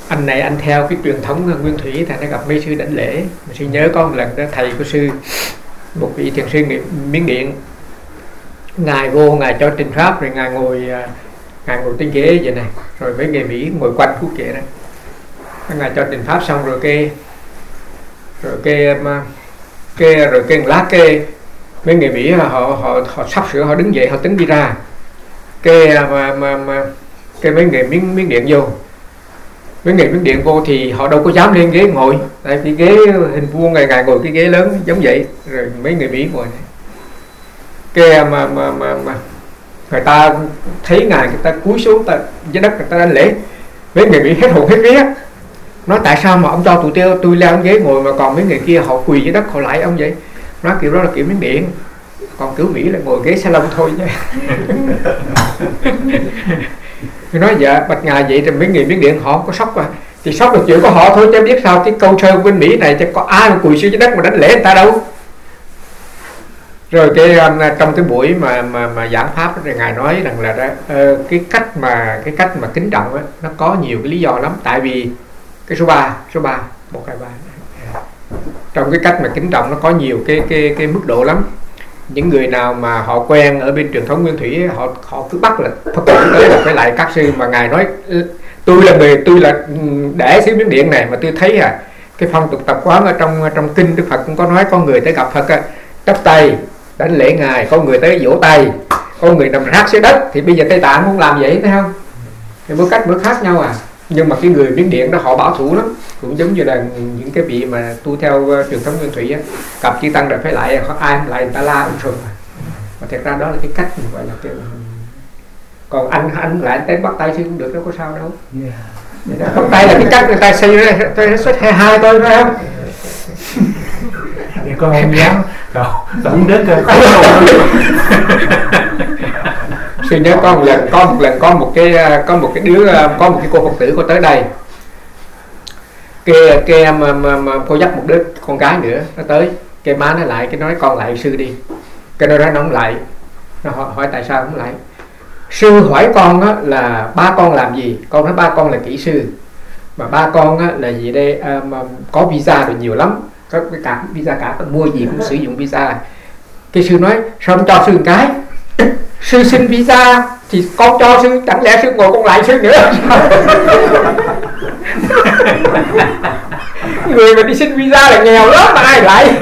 anh này anh theo cái truyền thống nguyên thủy, thì nó gặp mấy sư đảnh lễ. Mà sư nhớ có một lần đó thầy của sư, một vị thiền sư người Miến Điện, ngài vô ngài cho trình pháp, rồi ngài ngồi trên ghế vậy này, rồi mấy người Mỹ ngồi quanh khúc ghế đó, ngài cho trình pháp xong rồi cái lát cái mấy người Mỹ họ sắp sửa họ đứng dậy họ tính đi ra, cái mấy người Miến Điện vô. Mấy người Miến Điện vô thì họ đâu có dám lên ghế ngồi, tại vì ghế hình vuông, ngài ngồi cái ghế lớn giống vậy, rồi mấy người Mỹ ngồi này. Cái mà người ta thấy ngài, người ta cúi xuống dưới đất, người ta đánh lễ. Mấy người Mỹ hết hồn hết vía, nói tại sao mà ông cho tôi leo ghế ngồi mà còn mấy người kia họ quỳ dưới đất họ lại ông vậy. Nói kiểu đó là kiểu Miến Điện, còn kiểu Mỹ là ngồi ghế salon thôi chứ. Tôi nói dạ bạch ngài vậy thì mấy người Miến Điện họ không có sốc à, thì sốc là chuyện của họ thôi, chứ biết sao cái câu thơ của bên Mỹ này chứ có ai mà quỳ xuống dưới đất mà đánh lễ người ta đâu. Rồi trong cái buổi mà giảng pháp đó, thì ngài nói rằng là cái cách mà kính trọng đó, nó có nhiều cái lý do lắm. Tại vì cái số 3 1, 2, 3, trong cái cách mà kính trọng nó có nhiều cái mức độ lắm. Những người nào mà họ quen ở bên truyền thống nguyên thủy, họ cứ bắt là Phật tử tới là phải lại các sư. Mà ngài nói tôi là để xứ Miến Điện này mà tôi thấy cái phong tục tập quán ở trong kinh Đức Phật cũng có nói, con người tới gặp Phật chắp tay đánh lễ ngài, có người tới vỗ tay, có người nằm rác dưới đất. Thì bây giờ Tây Tạng không làm vậy thấy không, thì mỗi khác nhau à. Nhưng mà cái người Miến Điện đó họ bảo thủ lắm, cũng giống như là những cái vị mà tu theo truyền thống nguyên thủy á, gặp chư tăng rồi phải lại, có ai lại người ta la ông sùm. Mà thật ra đó là cái cách gọi là kiểu. Còn anh lại anh tới bắt tay chứ cũng được, đâu có sao đâu. Bắt tay là cái cách người ta xây ra, tôi xuất hai tôi phải không? Thì con không dám tổng đến rồi. Sư nhớ có một lần có một cái cô Phật tử cô tới đây, cái cô dắt một đứa con gái nữa nó tới, cái má nó lại, cái nói con lại sư đi. Cái nó nói nó không lại, nó hỏi tại sao không lại. Sư hỏi con á là ba con làm gì, con nói ba con là kỹ sư, mà ba con á là gì đây, mà có visa rồi nhiều lắm, có cả visa cả, mua gì cũng sử dụng visa. Cái sư nói sao không cho sư một cái, sư xin visa thì con cho sư, chẳng lẽ sư ngồi con lại sư nữa. Người mà đi xin visa là nghèo lắm mà ai lại.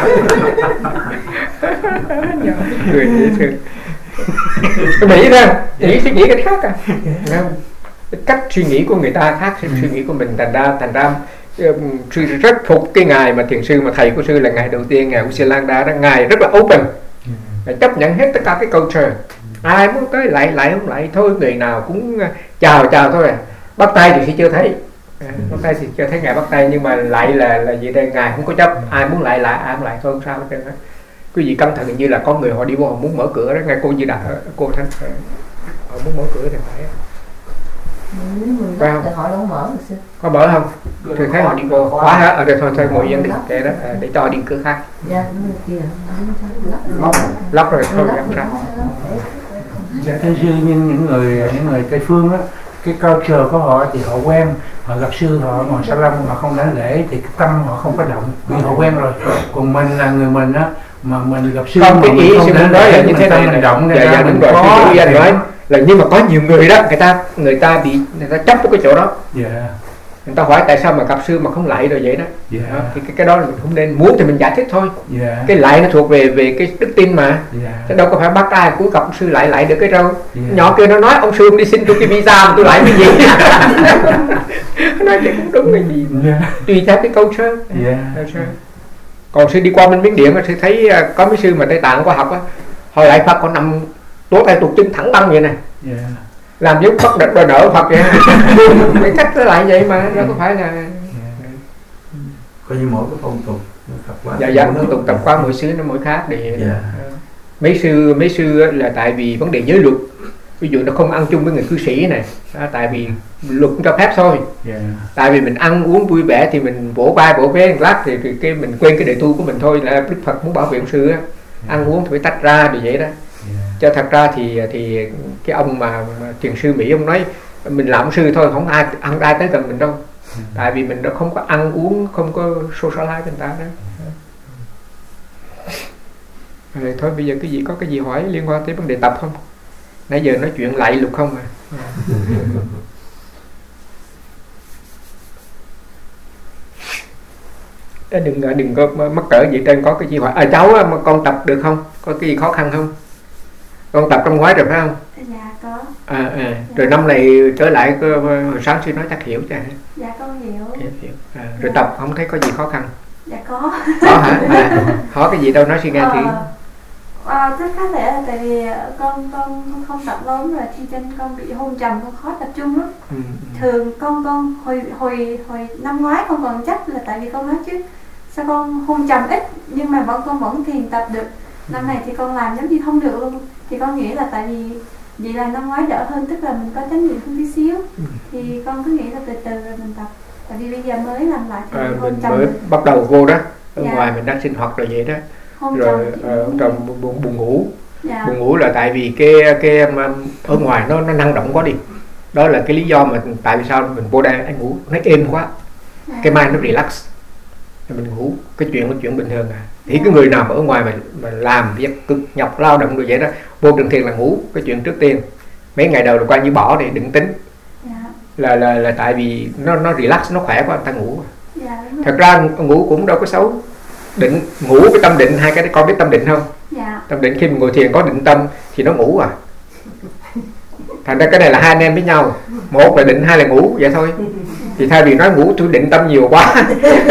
Người dễ thương. Mỹ đó, nghĩ suy nghĩ cái khác à. Cách suy nghĩ của người ta khác suy nghĩ của mình, thành ra sư rất phục cái ngài mà thiền sư mà thầy của sư là ngài đầu tiên, ngài Usilanda đó, ngài rất là open, ngài chấp nhận hết tất cả cái culture. Ai muốn tới lại không lại thôi, người nào cũng chào thôi. Bắt tay thì chưa thấy, bắt tay thì chưa thấy ngài bắt tay, nhưng mà lại là gì đây, ngài không có chấp, ai muốn lại ai không lại thôi, không sao hết trơn á. Quý vị cẩn thận, như là có người họ đi vô họ muốn mở cửa đó, ngay cô Di Đà, cô Thánh họ muốn mở cửa thì phải không? Họ đâu mở được. Có mở không? Thì thấy họ đi vô khóa hết, ở đây thôi ngồi yên đi kệ đó, để cho đi cửa khác. Lóc rồi thôi làm sao? Dạ thưa sư, nhưng những người Tây phương á, cái culture của họ thì họ quen, họ gặp sư họ ngồi salon họ không đánh lễ thì cái tâm họ không có động, vì họ quen rồi. Còn mình là người mình á, mà mình gặp sư không, cái ý sư muốn nói là như thế này, mình động ra. Dạ đúng rồi, cái anh nói là nhưng mà có nhiều người đó, người ta chấp vào cái chỗ đó. Người ta hỏi tại sao mà gặp sư mà không lại rồi vậy đó. Thì cái đó là mình không nên, muốn thì mình giải thích thôi. Cái lại nó thuộc về cái đức tin mà. Chứ đâu có phải bắt ai cuối gặp sư lại được cái đâu. Nhỏ kia nó nói ông sư đi xin tôi cái visa mà tôi lại cái gì. Nói thì cũng đúng cái gì. Tùy theo cái câu sơ. Còn sư đi qua bên Miến Điện sư thấy có mấy sư mà Tây Tạng có học á, họ lại Phật còn nằm tố tay tuột chân thẳng băng vậy nè. Làm giống Phật đợt đòi nợ Phật vậy. Cái cách nó lại vậy mà, nó có phải là coi như mỗi cái phong tục phong tục tập quán mỗi xứ nó mỗi khác. Để mấy sư là tại vì vấn đề giới luật, ví dụ nó không ăn chung với người cư sĩ này, tại vì luật cũng cho phép thôi. Tại vì mình ăn uống vui vẻ thì mình vỗ vai vỗ vé một lát thì cái mình quên cái đề tu của mình thôi, là Đức Phật muốn bảo vệ ông sư á, ăn uống thì phải tách ra vì vậy đó. Cho thật ra thì cái ông mà thiền sư Mỹ ông nói mình làm sư thôi, không ai tới gần mình đâu. Tại vì mình đã không có ăn uống, không có socialize với người ta đó. Rồi thôi bây giờ có cái gì hỏi liên quan tới vấn đề tập không? Nãy giờ nói chuyện lạy lục không à. Đừng có mắc cỡ gì trên, có cái gì hỏi. Cháu mà con tập được không? Có cái gì khó khăn không? Con tập trong ngoái rồi phải không? Dạ có. Dạ. Rồi năm này trở lại hồi sáng sư nói chắc hiểu chứ. Dạ con hiểu. Rồi tập không thấy có gì khó khăn? Dạ có. Có hả? Hỏi cái gì đâu nói suy nghe thử. Chắc có lẽ là tại vì con không tập lâu rồi, khi chân con bị hôn trầm, con khó tập trung lắm. Thường con hồi năm ngoái con còn chắc là tại vì con nói chứ sao con hôn trầm ít nhưng mà con vẫn thiền tập được. Năm này thì con làm giống như không được luôn. Thì con nghĩ là tại vì vậy là năm ngoái đỡ hơn, tức là mình có chánh niệm hơn tí xíu. Thì con cứ nghĩ là từ từ rồi mình tập. Tại vì bây giờ mới làm lại thì hôn mình trầm mới bắt đầu vô đó. Ở ngoài mình đang sinh hoạt rồi vậy đó. Rồi trong buồn ngủ. Buồn ngủ là tại vì cái ở ngoài nó năng động quá đi. Đó là cái lý do mà tại vì sao mình vô đây anh ngủ nó êm quá. Cái mind nó relax. Mình ngủ, cái chuyện bình thường à. Thì cái người nào mà ở ngoài mà làm việc cực nhọc lao động rồi vậy đó, vô trường thiền là ngủ, cái chuyện trước tiên. Mấy ngày đầu là coi như bỏ đi, đừng tính. Là tại vì nó relax, nó khỏe quá, người ta ngủ. Thật ra ngủ cũng đâu có xấu. Định ngủ với tâm định, hai cái đó con biết tâm định không? Tâm định khi mình ngồi thiền có định tâm thì nó ngủ à. Thành ra cái này là hai anh em với nhau, một là định, hai là ngủ, vậy thôi. Thì thay vì nói ngủ tôi định tâm nhiều quá.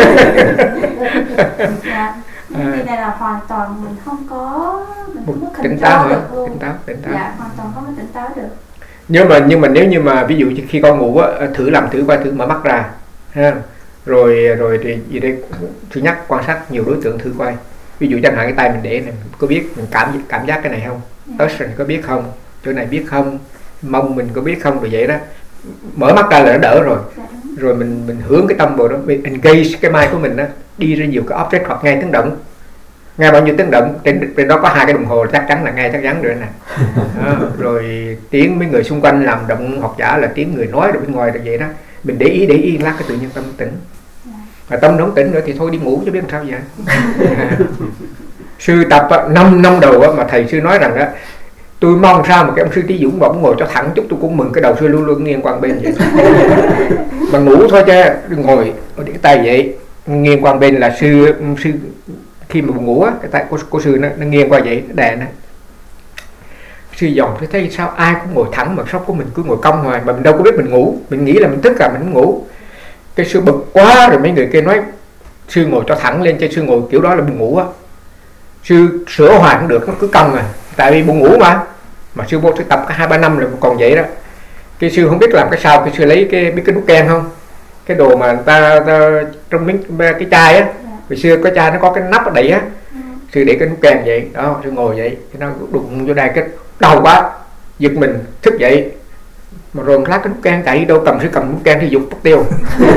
Cái này là hoàn toàn mình không có tỉnh táo được luôn. Tỉnh táo. Dạ, hoàn toàn không có tỉnh táo được. Nhưng mà nếu như mà ví dụ khi con ngủ á, thử mở mắt ra ha. Rồi thì gì đây, thứ nhất quan sát nhiều đối tượng thử coi. Ví dụ chẳng hạn cái tay mình để này, mình có biết mình cảm giác cái này không? Touch có biết không? Chỗ này biết không? Mông mình có biết không? Rồi vậy đó. Mở mắt ra là nó đỡ rồi. Rồi mình hướng cái tâm vào đó, mình engage cái mind của mình đó, đi ra nhiều cái object hoặc nghe tiếng động. Nghe bao nhiêu tiếng động, trên đó có 2 cái đồng hồ chắc chắn là nghe chắc chắn rồi nè. Rồi tiếng mấy người xung quanh làm động hoặc giả là tiếng người nói ở bên ngoài là vậy đó. Mình để ý lát cái tự nhiên tâm tỉnh. Mà tâm nó không tỉnh nữa thì thôi đi ngủ chứ biết làm sao vậy. Sư tập 5 năm đầu mà thầy sư nói rằng đó, tôi mong sao mà cái ông sư Trí Dũng bỗng ngồi cho thẳng chút tôi cũng mừng, cái đầu sư luôn luôn nghiêng qua bên vậy. Mà ngủ thôi chứ ngồi để cái tay vậy nghiêng qua bên là sư khi mà buồn ngủ á, cái tay của sư nó nghiêng qua vậy, đè nó. Sư dòng tôi thấy sao ai cũng ngồi thẳng mà sóc của mình cứ ngồi cong hoài, mà mình đâu có biết mình ngủ, mình nghĩ là mình thức mình không ngủ. Cái sư bực quá rồi mấy người kia nói sư ngồi cho thẳng lên, cho sư ngồi kiểu đó là buồn ngủ á. Sư sửa hoài cũng được, nó cứ cong tại vì buồn ngủ mà sư vô sư tập cả 2-3 năm rồi còn vậy đó. Cái sư không biết làm cái sao, cái sư lấy biết cái nút ken không, cái đồ mà ta trong cái chai á, hồi xưa có chai nó có cái nắp ở đẩy á, sư để cái nút ken vậy đó, sư ngồi vậy, cái nó đụng vô đây cái đau quá, giật mình thức dậy, mà rồi lát cái nút ken chạy đâu, sư cầm nút ken thì dục mất tiêu.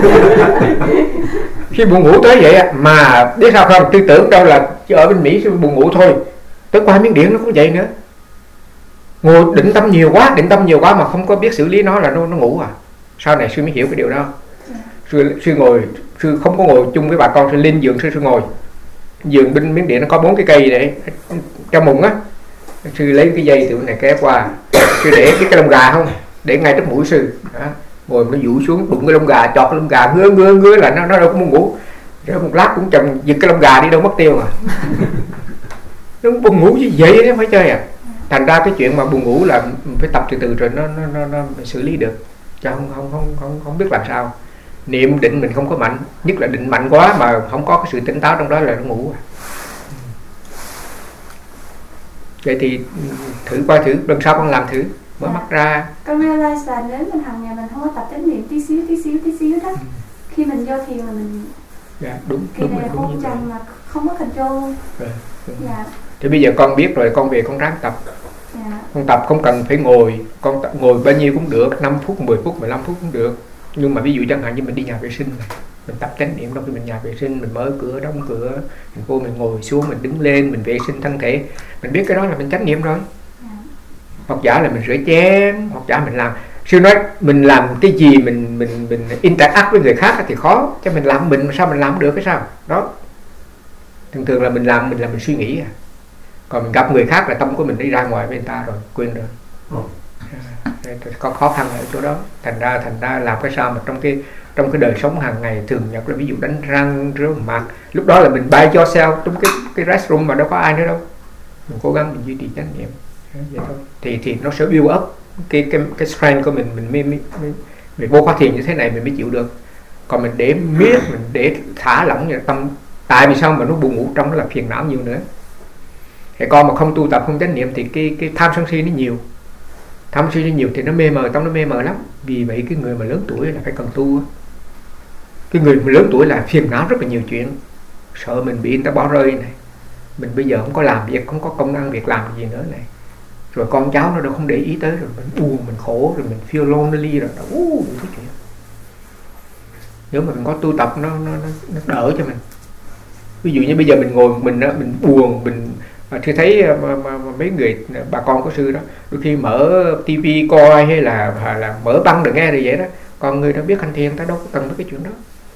Khi buồn ngủ tới vậy mà biết sao không, tư tưởng đâu là ở bên Mỹ sư buồn ngủ thôi, tới qua miếng điện nó cũng vậy nữa, ngồi định tâm nhiều quá mà không có biết xử lý nó là nó ngủ à. Sau này sư mới hiểu cái điều đó. Sư không có ngồi chung với bà con, sư lên giường sư ngồi giường bên miếng điện nó có 4 cái cây để trong mùng á, sư lấy cái dây từ này kéo qua, sư để cái lông gà không để ngay trước mũi sư đó. Ngồi nó dụ xuống đụng cái lông gà, chọt cái lông gà ngứa là nó đâu có muốn ngủ, rồi một lát cũng chồng giật cái lông gà đi đâu mất tiêu nó buồn ngủ như vậy đó, phải chơi à. Thành ra cái chuyện mà buồn ngủ là phải tập từ từ rồi nó xử lý được, chứ không biết làm sao. Niệm định mình không có mạnh, nhất là định mạnh quá mà không có cái sự tỉnh táo trong đó là nó ngủ. Vậy thì thử lần sau con làm thử, mở mắt ra. Con realize là nếu mình hàng ngày mình không có tập chánh niệm tí xíu đó, khi mình vô thiền là mình đúng này hôn trầm mà không có control. Dạ. Thì bây giờ con biết rồi, con về con ráng tập. Con tập không cần phải ngồi, con ngồi bao nhiêu cũng được, 5 phút, 10 phút, 15 phút cũng được. Nhưng mà ví dụ chẳng hạn như mình đi nhà vệ sinh này, mình tập chánh niệm trong khi mình nhà vệ sinh, mình mở cửa, đóng cửa, mình vô mình ngồi xuống, mình đứng lên, mình vệ sinh thân thể, mình biết cái đó là mình chánh niệm rồi. Hoặc giả là mình rửa chén, hoặc giả mình làm Sư nói mình làm cái gì mình interact với người khác thì khó, chứ mình làm mình sao mình làm được cái sao đó. Thường là mình làm mình suy nghĩ, còn mình gặp người khác là tâm của mình đi ra ngoài với người ta rồi, quên rồi. Có khó khăn ở chỗ đó. Thành ra làm cái sao mà trong cái đời sống hàng ngày thường nhật là ví dụ đánh răng rửa mặt, lúc đó là mình by yourself trong cái restroom mà đâu có ai nữa đâu, mình cố gắng mình duy trì chánh niệm vậy thôi, thì nó sẽ build up cái strength của mình vô khóa thiền như thế này mình mới chịu được. Còn mình để thả lỏng như tâm, tại vì sao mà nó buồn ngủ trong đó là phiền não nhiều nữa. Thì con mà không tu tập không chánh niệm thì cái tham sân si nó nhiều, tham sân si nó nhiều thì nó mê mờ, tâm nó mê mờ lắm. Vì vậy cái người mà lớn tuổi là phải cần tu. Cái người mà lớn tuổi là phiền não rất là nhiều chuyện, sợ mình bị người ta bỏ rơi này, mình bây giờ không có làm việc, không có công ăn việc làm gì nữa này, rồi con cháu nó đâu không để ý tới, rồi mình buồn, mình khổ, rồi mình feel lonely rồi đủ thứ chuyện. Nếu mà mình có tu tập nó đỡ cho mình. Ví dụ như bây giờ mình ngồi mình buồn, mình thì thấy mấy người bà con của sư đó đôi khi mở tivi coi hay là mở băng được nghe rồi vậy đó, còn người đó biết hành thiền ta đâu có cần cái chuyện đó.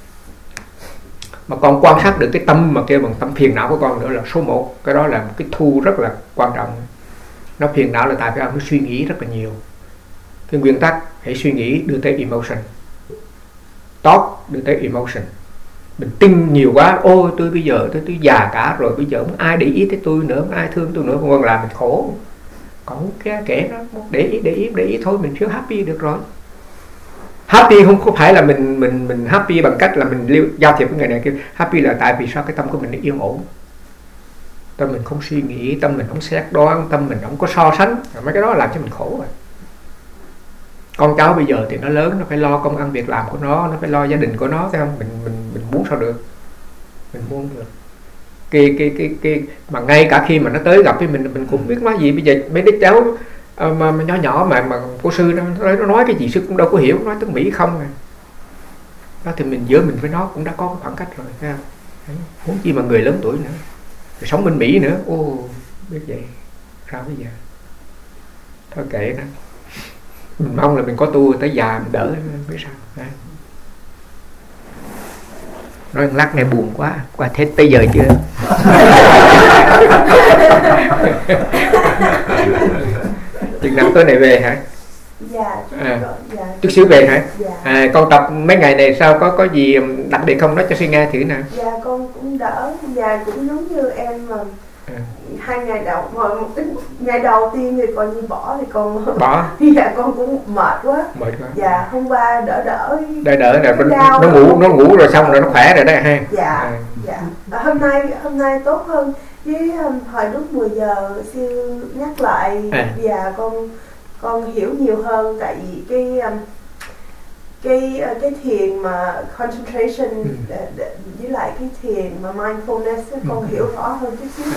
Mà con quan sát được cái tâm mà kêu bằng tâm phiền não của con nữa là số 1. Cái đó là một cái thu rất là quan trọng. Nó phiền não là tại vì nó suy nghĩ rất là nhiều. Cái nguyên tắc hãy suy nghĩ đưa tới emotion, thought đưa tới emotion. Mình tin nhiều quá, ôi tôi bây giờ tôi già cả rồi, bây giờ không ai để ý tới tôi nữa, không ai thương tôi nữa, còn làm mình khổ. Còn cái kể nó để ý thôi, mình feel happy được rồi. Happy không có phải là mình happy bằng cách là mình giao thiệp với người này kia. Happy là tại vì sao cái tâm của mình nó yên ổn, tâm mình không suy nghĩ, tâm mình không xét đoán, tâm mình không có so sánh. Mấy cái đó làm cho mình khổ rồi. Con cháu bây giờ thì nó lớn, nó phải lo công ăn việc làm của nó phải lo gia đình của nó, thấy không? Mình muốn sao được, mình muốn được. Cái mà ngay cả khi mà nó tới gặp với mình cũng biết nói gì. Bây giờ mấy đứa cháu mà nhỏ mà cô sư nó nói cái gì sư cũng đâu có hiểu, nói tiếng Mỹ không à. Đó thì mình giữa mình với nó cũng đã có khoảng cách rồi, thấy không? Muốn chi mà người lớn tuổi nữa, rồi sống bên Mỹ nữa, ô biết vậy sao bây giờ. Thôi kệ đó, mình mong là mình có tu tới già mình đỡ biết sao. Đấy. Nói lát nghe buồn quá, qua thế tới giờ chưa? Chừng nào tối này về hả? Dạ, chút xíu về hả? Dạ. Con tập mấy ngày này sao, có gì đặc biệt không, nói cho suy nghe thử nào. Dạ con cũng đỡ, dạ cũng giống như em mà 2 ngày đầu, một ít ngày đầu tiên thì còn như bỏ thì con bỏ. Dạ con cũng mệt quá. Dạ hôm qua đỡ là nó ngủ rồi xong rồi nó khỏe rồi đó ha. Dạ. Dạ. Hôm nay tốt hơn. Với hồi lúc 10 giờ sư nhắc lại và con hiểu nhiều hơn, tại vì cái thiền mà concentration với lại cái thiền mà mindfulness con hiểu rõ hơn chút xíu.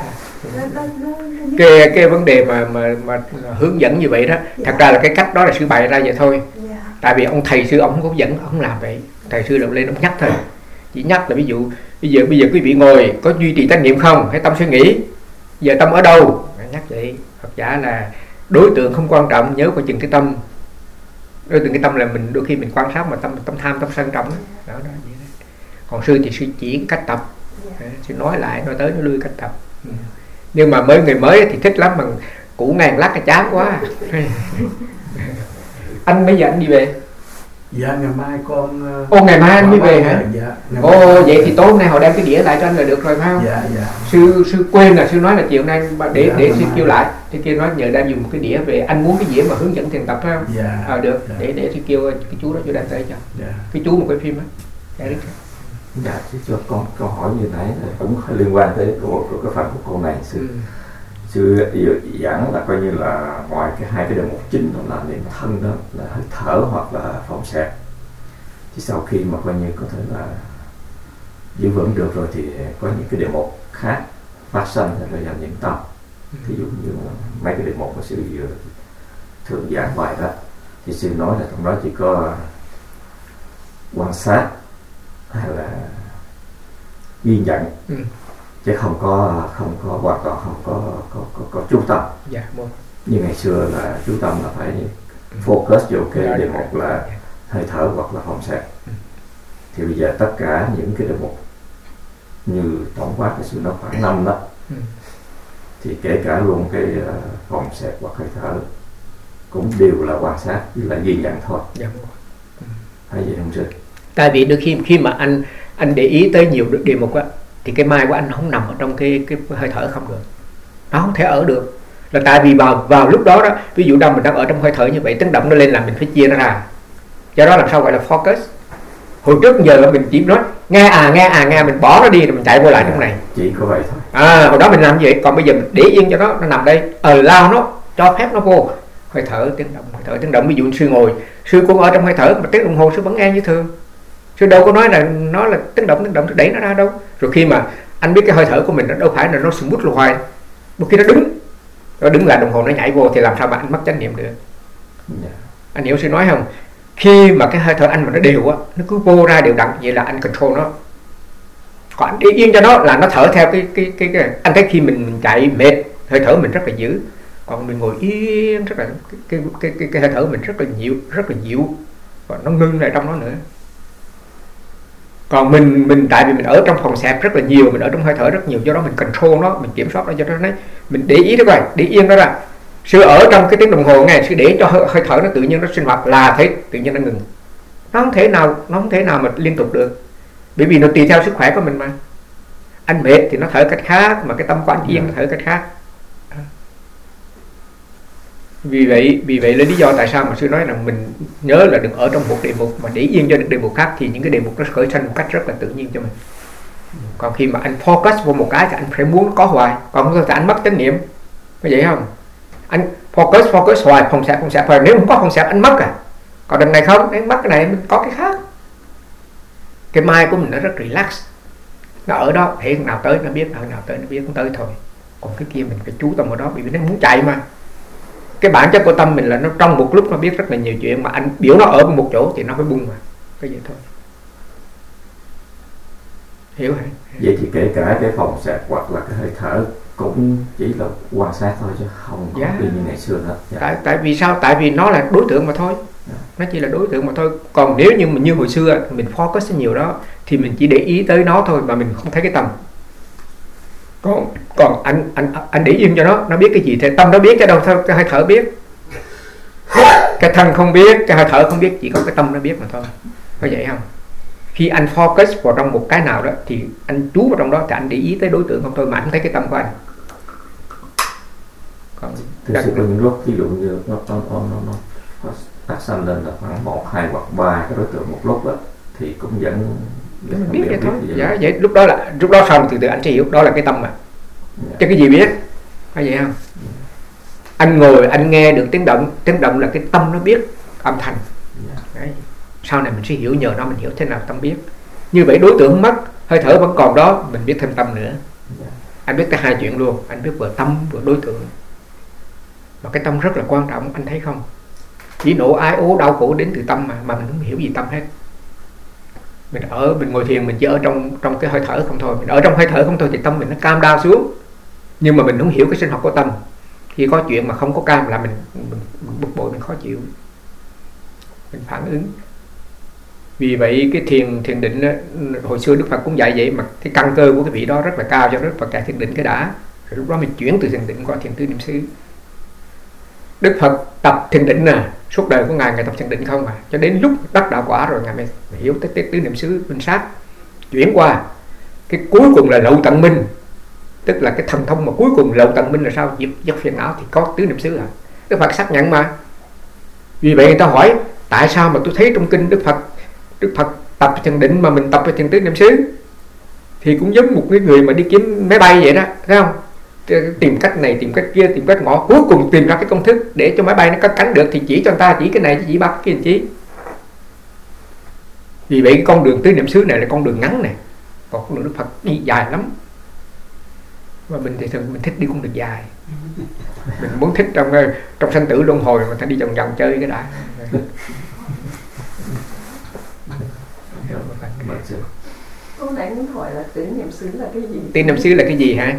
Cái vấn đề mà hướng dẫn như vậy đó, thật ra là cái cách đó là sư bày ra vậy thôi. Tại vì ông thầy sư ông không có dẫn, ông không làm vậy. Thầy sư động lên ông nhắc thôi, chỉ nhắc là ví dụ bây giờ quý vị ngồi có duy trì chánh niệm không, hay tâm suy nghĩ, giờ tâm ở đâu, nhắc vậy. Phật giả là đối tượng không quan trọng, nhớ coi chừng cái tâm. Đối tượng cái tâm là mình đôi khi mình quan sát mà tâm tham, tâm sân trọng đó. Còn sư thì sư chỉ cách tập, sư nói lại nói tới nói lui cách tập. Nhưng mà người mới thì thích lắm, mà cũ ngàn lắc là chán quá. Anh bây giờ anh đi về? Dạ ngày mai con. Ngày mai anh mới về hả? Dạ. Vậy thì tối hôm nay họ đem cái đĩa lại cho anh là được rồi phải không? Dạ. Sư quên là sư nói là chiều nay để sư kêu lại. Thì kia nói nhờ đem dùng một cái đĩa về, anh muốn cái đĩa mà hướng dẫn thiền tập phải không? Dạ. Được. Dạ. Để sư kêu cái chú đó cho đem tới cho. Dạ. Cái chú một cái phim á. Dạ, chứ cho con câu hỏi như thế cũng liên quan tới cái phần của cô này. Sư giảng là coi như là ngoài cái 2 cái đề mục chính đó là niệm thân, đó là hít thở hoặc là phóng xạ. Thì sau khi mà coi như có thể là giữ vững được rồi thì có những cái đề mục khác phát sinh rồi là niệm tâm. Ví dụ như mấy cái đề mục mà sư thường giảng bài đó, thì sư nói là trong đó chỉ có quan sát hay là ghi nhận, chứ không có hoàn toàn không có chú tâm. Dạ, như ngày xưa là chú tâm là phải focus vô cái đề mục là hơi thở hoặc là phòng xẹp. Thì bây giờ tất cả những cái đề mục như tổng quát cái sự nó khoảng 5 đó, thì kể cả luôn cái phòng xẹp hoặc hơi thở cũng đều là quan sát với là ghi nhận thôi. Hay vậy không sư? Tại vì đôi khi mà anh để ý tới nhiều đề mục á, thì cái mind của anh không nằm ở trong cái hơi thở không được, nó không thể ở được. Là tại vì vào lúc đó ví dụ mình đang ở trong hơi thở như vậy, tiếng động nó lên là mình phải chia nó ra. Do đó làm sao gọi là focus. Hồi trước giờ là mình chỉ nói nghe mình bỏ nó đi rồi mình chạy vô lại trong này, chỉ có vậy thôi. Hồi đó mình làm vậy, còn bây giờ mình để yên cho nó nằm đây, lao nó, cho phép nó vô hơi thở tiếng động. Ví dụ sư ngồi, sư cũng ở trong hơi thở mà tiếng đồng hồ sư vẫn nghe như thường, sư đâu có nói là nó là tiếng động sư đẩy nó ra đâu. Rồi khi mà anh biết cái hơi thở của mình nó đâu phải là nó smooth là hoài, một khi nó đứng là đồng hồ nó nhảy vô, thì làm sao mà anh mất chánh niệm được? Anh hiểu sư nói không? Khi mà cái hơi thở anh mà nó đều á, nó cứ vô ra đều đặn, vậy là anh control nó. Còn anh để yên cho nó là nó thở theo cái anh thấy khi mình chạy mệt, hơi thở mình rất là dữ. Còn mình ngồi yên rất là cái hơi thở mình rất là dịu và nó ngưng lại trong nó nữa. Còn mình tại vì mình ở trong phòng xẹp rất là nhiều, mình ở trong hơi thở rất nhiều, do đó mình control nó, mình kiểm soát nó, do đó đấy mình để ý đó coi, để yên đó ra. Sư ở trong cái tiếng đồng hồ nghe, sư để cho hơi thở nó tự nhiên nó sinh hoạt là thấy tự nhiên nó ngừng. Nó không thể nào mà liên tục được, bởi vì nó tùy theo sức khỏe của mình mà. Anh mệt thì nó thở cách khác, mà cái tâm của anh yên nó thở cách khác. Vì vậy là lý do tại sao mà sư nói rằng mình nhớ là đừng ở trong một đề mục mà để yên cho được đề mục khác, thì những cái đề mục nó khởi sanh một cách rất là tự nhiên cho mình. Còn khi mà anh focus vào một cái thì anh phải muốn nó có hoài, còn không thì anh mất chánh niệm, có vậy không? Anh focus hoài, phòng xẹp hoài, nếu không có phòng xẹp anh mất Còn đằng này không, anh mất cái này mình có cái khác. Cái mind của mình nó rất relax, nó ở đó, thế nào tới nó biết, nào tới nó biết, không tới thôi. Còn cái kia mình phải chú tâm vào đó, bởi vì nó muốn chạy mà. Cái bản chất của tâm mình là nó trong một lúc nó biết rất là nhiều chuyện, mà anh biểu nó ở một chỗ thì nó phải bung mà, cái vậy thôi. Hiểu hả? Vậy thì kể cả cái phòng xẹp hoặc là cái hơi thở cũng chỉ là quan sát thôi, chứ không có đi như ngày xưa nữa. Tại vì sao? Tại vì nó là đối tượng mà thôi. Nó chỉ là đối tượng mà thôi. Còn nếu như như hồi xưa mình focus nhiều đó, thì mình chỉ để ý tới nó thôi mà mình không thấy cái tâm. Còn anh để yên cho nó biết cái gì thì tâm nó biết, cái đâu thôi cái hơi thở biết. Cái thân không biết, cái hơi thở không biết, chỉ có cái tâm nó biết mà thôi. Có vậy không? Khi anh focus vào trong một cái nào đó thì anh chú vào trong đó, thì anh để ý tới đối tượng không thôi, mà anh thấy cái tâm của anh. Còn thực sự là những lúc ví dụ như nó phát sanh lên là khoảng 1, 2 hoặc 3 cái đối tượng một lúc đó, thì cũng vẫn biết vậy thôi. Dạ, vậy lúc đó xong từ từ anh sẽ hiểu đó là cái tâm mà. Chứ cái gì biết, có vậy không? Anh ngồi anh nghe được tiếng động là cái tâm nó biết âm thanh. Đấy. Sau này mình sẽ hiểu, nhờ nó mình hiểu thế nào tâm biết. Như vậy đối tượng mất, hơi thở vẫn còn đó, mình biết thêm tâm nữa. Anh biết tới hai chuyện luôn, anh biết vừa tâm vừa đối tượng. Và cái tâm rất là quan trọng, anh thấy không? Chỉ nỗi ái ố đau khổ đến từ tâm mà mình không hiểu gì tâm hết. Mình ngồi thiền mình chỉ ở trong cái hơi thở không thôi, mình ở trong hơi thở không thôi thì tâm mình nó cam đau xuống. Nhưng mà mình không hiểu cái sinh học của tâm. Khi có chuyện mà không có cam là mình bực bội, mình khó chịu, mình phản ứng. Vì vậy cái thiền định đó, hồi xưa Đức Phật cũng dạy vậy, mà cái căn cơ của cái vị đó rất là cao, cho Đức Phật dạy thiền định cái đã, rồi lúc đó mình chuyển từ thiền định qua thiền tứ niệm xứ. Đức Phật tập thiền định suốt đời của ngài tập thiền định không mà, cho đến lúc đắc đạo quả rồi ngài mới hiểu tới tứ niệm xứ minh sát, chuyển qua cái cuối cùng là lậu tận minh, tức là cái thần thông mà cuối cùng lậu tận minh là sao? Dứt phiền não thì có tứ niệm xứ. Đức Phật xác nhận mà. Vì vậy người ta hỏi tại sao mà tôi thấy trong kinh Đức Phật tập thiền định mà mình tập về thiền tứ niệm xứ, thì cũng giống một cái người mà đi kiếm máy bay vậy đó, thấy không? Tìm cách này tìm cách kia tìm cách ngõ, cuối cùng tìm ra cái công thức để cho máy bay nó cất cánh được, thì chỉ cho người ta chỉ cái này chỉ bắt cái kia chỉ. Vì vậy cái con đường tứ niệm xứ này là con đường ngắn này, còn con đường Đức Phật đi dài lắm. Và mình thì thường mình thích đi con đường dài, mình muốn thích trong sanh tử luân hồi mà ta đi vòng vòng chơi cái đã. Cô nãy muốn hỏi là tứ niệm xứ là cái gì? Tứ niệm xứ là cái gì hả?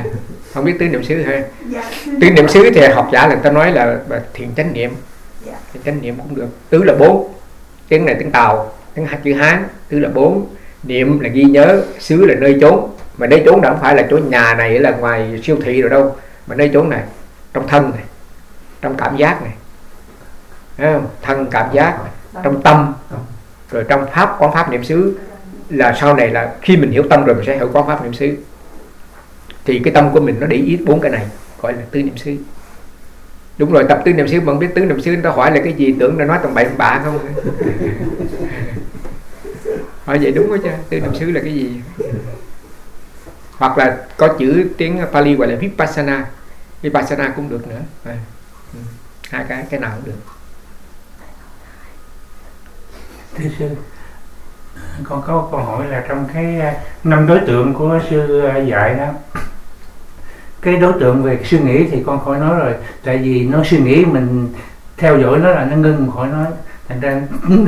Không biết tứ niệm xứ hả? Tứ niệm xứ thì học giả là ta nói là thiền chánh niệm. chánh niệm cũng được. Tứ là 4, tiếng này tiếng Tàu, tiếng chữ Hán. Tứ là 4, niệm là ghi nhớ, xứ là nơi chốn. Mà nơi chốn đó không phải là chỗ nhà này là ngoài siêu thị rồi đâu, mà nơi chốn này trong thân này, trong cảm giác này, thấy không? Thân cảm giác này, trong tâm, rồi trong pháp, quán pháp niệm xứ. Là sau này là khi mình hiểu tâm rồi mình sẽ hiểu quán pháp niệm xứ. Thì cái tâm của mình nó để ý 4 cái này, gọi là tứ niệm xứ. Đúng rồi, tập tứ niệm xứ, bạn biết tứ niệm xứ người ta hỏi là cái gì, tưởng là nói tầm bậy tầm bạ không. Hỏi vậy đúng đó chứ, tứ niệm xứ là cái gì? Hoặc là có chữ tiếng Pali gọi là Vipassana. Vipassana cũng được nữa. Hai cái nào cũng được. Thưa sư, con có câu hỏi là trong cái 5 đối tượng của sư dạy đó, cái đối tượng về suy nghĩ thì con khỏi nói rồi, tại vì nó suy nghĩ mình theo dõi nó là nó ngưng, khỏi nói, thành ra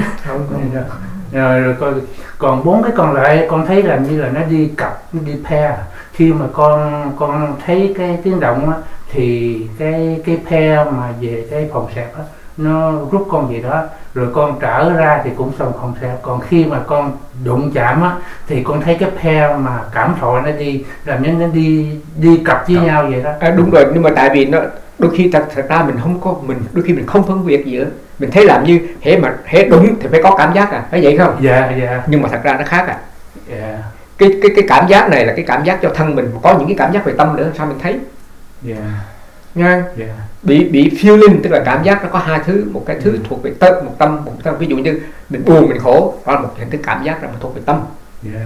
rồi còn 4 cái còn lại con thấy làm như là nó đi cặp, nó đi pair. Khi mà con thấy cái tiếng động á, thì cái pair mà về cái phòng xẹp á, nó rút con gì đó, rồi con trở ra thì cũng xong không xẹp. Còn khi mà con đụng chạm á, thì con thấy cái pair mà cảm thọ nó đi, làm như nó đi cặp với nhau vậy đó. Đúng rồi, nhưng mà tại vì nó đôi khi thật ra đôi khi mình không phân biệt gì nữa. Mình thấy làm như hễ đúng thì phải có cảm giác phải vậy không? Dạ. Nhưng mà thật ra nó khác Dạ. Cái cảm giác này là cái cảm giác cho thân mình, có những cái cảm giác về tâm nữa, sao mình thấy? Dạ. Nha. Dạ. Bị feeling, tức là cảm giác nó có 2 thứ, một cái thứ thuộc về tâm, một tâm. Ví dụ như mình buồn, mình khổ, đó là một hình thức cảm giác là thuộc về tâm. Yeah.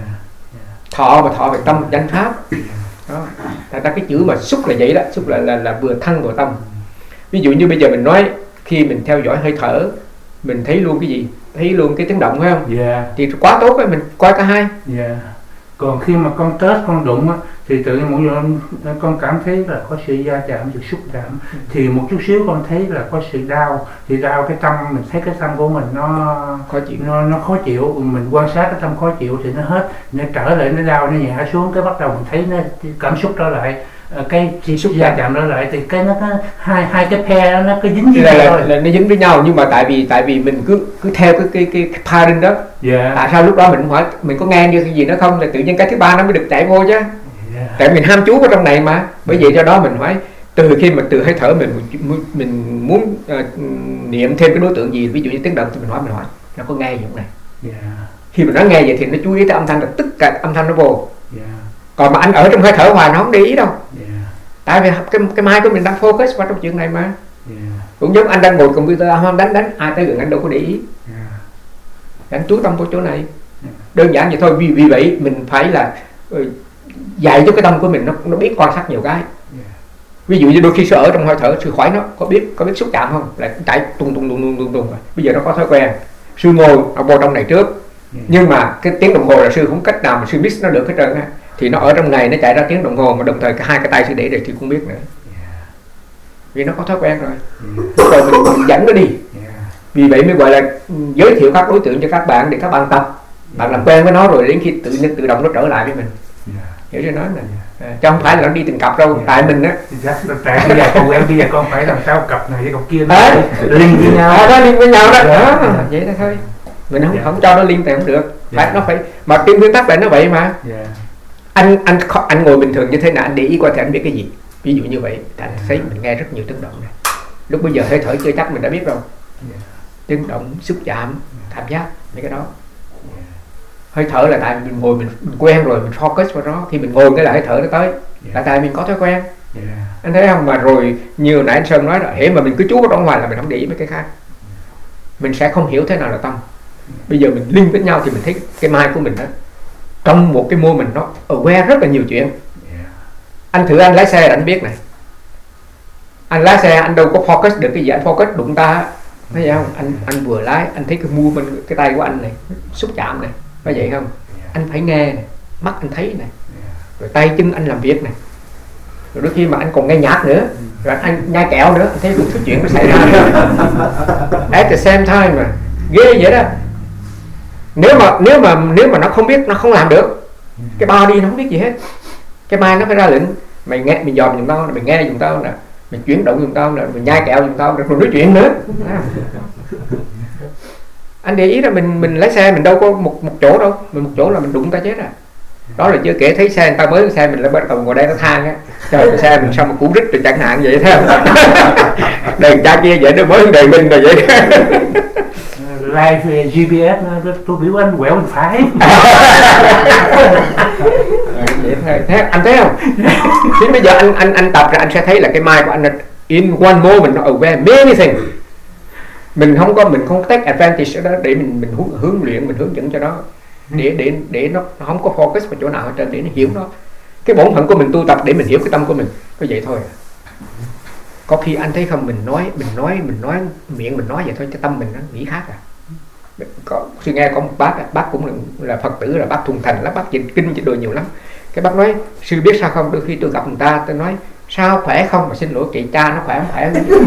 Thọ về tâm, chánh pháp. Đó. Thật ra cái chữ mà xúc là vậy đó, xúc là vừa thân vừa tâm. Ví dụ như bây giờ mình nói, khi mình theo dõi hơi thở, mình thấy luôn cái gì? Thấy luôn cái tiếng động, phải không? Yeah. Thì quá tốt rồi, mình coi cả hai. Yeah. Còn khi mà con test, con đụng á, thì tự nhiên mỗi lần con cảm thấy là có sự va chạm, sự xúc chạm, thì một chút xíu con thấy là có sự đau, thì đau cái tâm, mình thấy cái tâm của mình nó khó chịu, nó khó chịu, mình quan sát cái tâm khó chịu thì nó hết, nó trở lại, nó đau, nó nhả xuống, cái bắt đầu mình thấy nó cảm xúc trở lại, cái xúc va chạm trở lại, thì cái nó có hai cái pair nó cứ dính với nhau là nó dính với nhau. Nhưng mà tại vì mình cứ theo cái pairing đó. Yeah. Tại sao lúc đó mình hỏi mình có nghe như cái gì nữa không, là tự nhiên cái thứ ba nó mới được chạy vô chứ. Yeah. Tại mình ham chú vào trong này mà. Bởi vậy do đó mình hỏi từ khi mà từ hơi thở mình muốn niệm thêm cái đối tượng gì, ví dụ như tiếng động, thì mình hỏi nó có nghe gì không này. Yeah. Khi mà nó nghe vậy thì nó chú ý tới âm thanh, là tất cả âm thanh nó vô. Yeah. Còn mà anh ở trong hơi thở hoài nó không để ý đâu. Yeah. Tại vì cái mai của mình đang focus vào trong chuyện này mà. Yeah. Cũng giống anh đang ngồi computer, không đánh ai tới gần anh đâu có để ý. Yeah. Anh chú tâm vào chỗ này. Yeah. Đơn giản vậy thôi. Vì vậy mình phải là dạy cho cái tâm của mình nó biết quan sát nhiều cái. Yeah. Ví dụ như đôi khi sư ở trong hơi thở, sư hỏi nó có biết xúc chạm không, là chạy tung. Bây giờ nó có thói quen, sư ngồi ở vô trong này trước. Yeah. Nhưng mà cái tiếng đồng hồ là sư không cách nào mà sư mix nó được hết trơn á. Thì nó ở trong này, nó chạy ra tiếng đồng hồ, mà đồng thời hai cái tay sư để rồi thì không biết nữa. Yeah. Vì nó có thói quen rồi. Rồi mình dẫn nó đi. Yeah. Vì vậy mới gọi là giới thiệu các đối tượng cho các bạn để các bạn tập. Bạn làm quen với nó rồi đến khi tự động nó trở lại với mình. Yeah. Hiểu chưa nói này. Chứ không phải là nó đi từng cặp đâu. Yeah. Tại mình á. Tại bây giờ con phải làm sao cặp này với cặp kia nó liên với nhau. Nó liên với nhau đó. Đó. Vậy đó thôi. Mình không cho nó liên thì không được. Nó phải mà trên nguyên tắc là nó vậy mà. Yeah. Anh ngồi bình thường như thế nào, anh để ý coi thì anh biết cái gì. Ví dụ như vậy, anh thấy mình nghe rất nhiều tiếng động này. Lúc bây giờ hơi thở chưa chắc mình đã biết rồi. Tiếng động, xúc chạm, cảm giác, mấy cái đó. Hơi thở là tại mình ngồi mình quen rồi, mình focus vào đó. Khi mình ngồi cái là hơi thở nó tới. Là tại mình có thói quen. Anh thấy không? Mà rồi như nãy anh Sơn nói rồi, hễ mà mình cứ chú vào trong ngoài là mình không để ý mấy cái khác. Mình sẽ không hiểu thế nào là tâm. Bây giờ mình link với nhau thì mình thấy cái mind của mình đó, trong một cái mô mình nó aware rất là nhiều chuyện. Yeah. Anh thử anh lái xe là anh biết này. Anh lái xe anh đâu có focus được cái gì, anh focus đụng ta, thấy không? Anh vừa lái anh thấy cái movement cái tay của anh này, xúc chạm này, phải vậy không? Yeah. Anh phải nghe này, mắt anh thấy này, rồi tay chân anh làm việc này, rồi đôi khi mà anh còn nghe nhạc nữa, rồi anh nhai kẹo nữa, anh thấy đủ thứ chuyện nó xảy ra nữa. At the same time mà ghê vậy đó. Nếu mà nó không biết, nó không làm được. Cái body nó không biết gì hết. Cái mind nó phải ra lệnh, mày nghe, mày dòm giùm tao, mày nghe giùm tao nè, mày chuyển động giùm tao nè, mày nhai kẹo giùm tao, rồi nói chuyện nữa. Anh để ý là mình lái xe mình đâu có một chỗ đâu, mình một chỗ là mình đụng ta chết à. Đó là chưa kể thấy xe người ta mới xe mình lại bắt đầu ngồi đây nó than á, trời cái xe mình sao mà cũ rít rồi chẳng hạn vậy, thấy không? Đời cha kia vậy nó mới đời mình rồi vậy. Live GPS tôi biểu anh quẹo bên phải. Thế anh thấy không? Thì bây giờ anh tập rồi anh sẽ thấy là cái mind của anh là in one moment nó aware many things. Mình không take advantage đó để mình hướng luyện, mình hướng dẫn cho nó để nó không có focus vào chỗ nào hết trơn, để nó hiểu nó. Cái bổn phận của mình tu tập để mình hiểu cái tâm của mình, có vậy thôi. Có khi anh thấy không, mình nói miệng mình nói vậy thôi, cái tâm mình nó nghĩ khác à. Sư nghe có một bác cũng là Phật tử, là bác thuần thành lắm, bác dịch kinh dịch đồ nhiều lắm. Cái bác nói sư biết sao không, đôi khi tôi gặp người ta tôi nói sao khỏe không, mà xin lỗi chị cha nó khỏe không khỏe.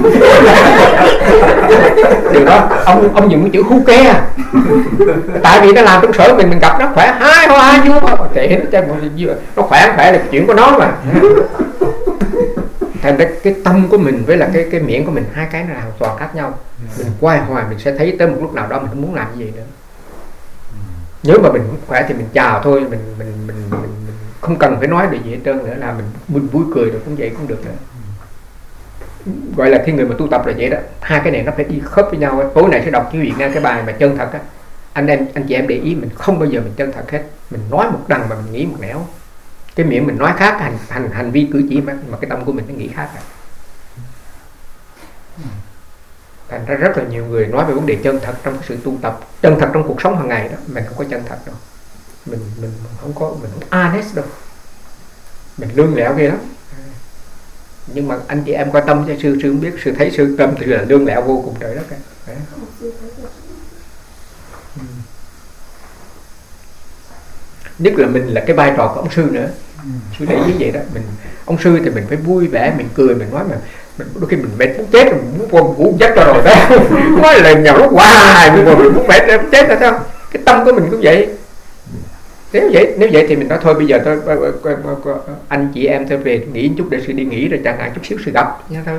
Điều đó ông dùng cái chữ khu ke à. Tại vì nó làm trong sở mình gặp nó khỏe hai hoa vua kệ nó khỏe không khỏe là chuyện của nó mà. Thành ra cái tâm của mình với là cái miệng của mình, hai cái nó là hoàn toàn khác nhau. Mình quay hoài mình sẽ thấy tới một lúc nào đó mình không muốn làm gì nữa. Nếu mà mình khỏe thì mình chào thôi, mình không cần phải nói được gì hết trơn nữa, là mình vui cười được cũng vậy cũng được nữa. Gọi là khi người mà tu tập là vậy đó, hai cái này nó phải đi khớp với nhau. Tối này sẽ đọc với vị nghe cái bài mà chân thật á, anh chị em để ý mình không bao giờ mình chân thật hết, mình nói một đằng mà mình nghĩ một nẻo. Cái miệng mình nói khác, hành vi cử chỉ mà cái tâm của mình nó nghĩ khác rồi. Thành ra rất là nhiều người nói về vấn đề chân thật trong cái sự tu tập, chân thật trong cuộc sống hàng ngày đó, mình không có chân thật đâu, mình không honest đâu, mình lương lẹo ghê lắm. Nhưng mà anh chị em quan tâm cho sư không biết, sư thấy sư tâm thì là lương lẹo vô cùng trời đất cả. Nhất là mình là cái vai trò của ông sư nữa. Sư để ý vậy đó, ông sư thì mình phải vui vẻ, mình cười, mình nói mà đôi khi mình mệt muốn chết rồi, mình muốn ngủ giấc rồi đó. Nói lời nhào lúc hoài mình muốn mệt rồi muốn chết rồi sao? Cái tâm của mình cũng vậy. Nếu vậy thì mình nói thôi bây giờ anh chị em tôi về nghỉ một chút để sư đi nghỉ rồi chẳng hạn chút xíu sư gặp nha thôi.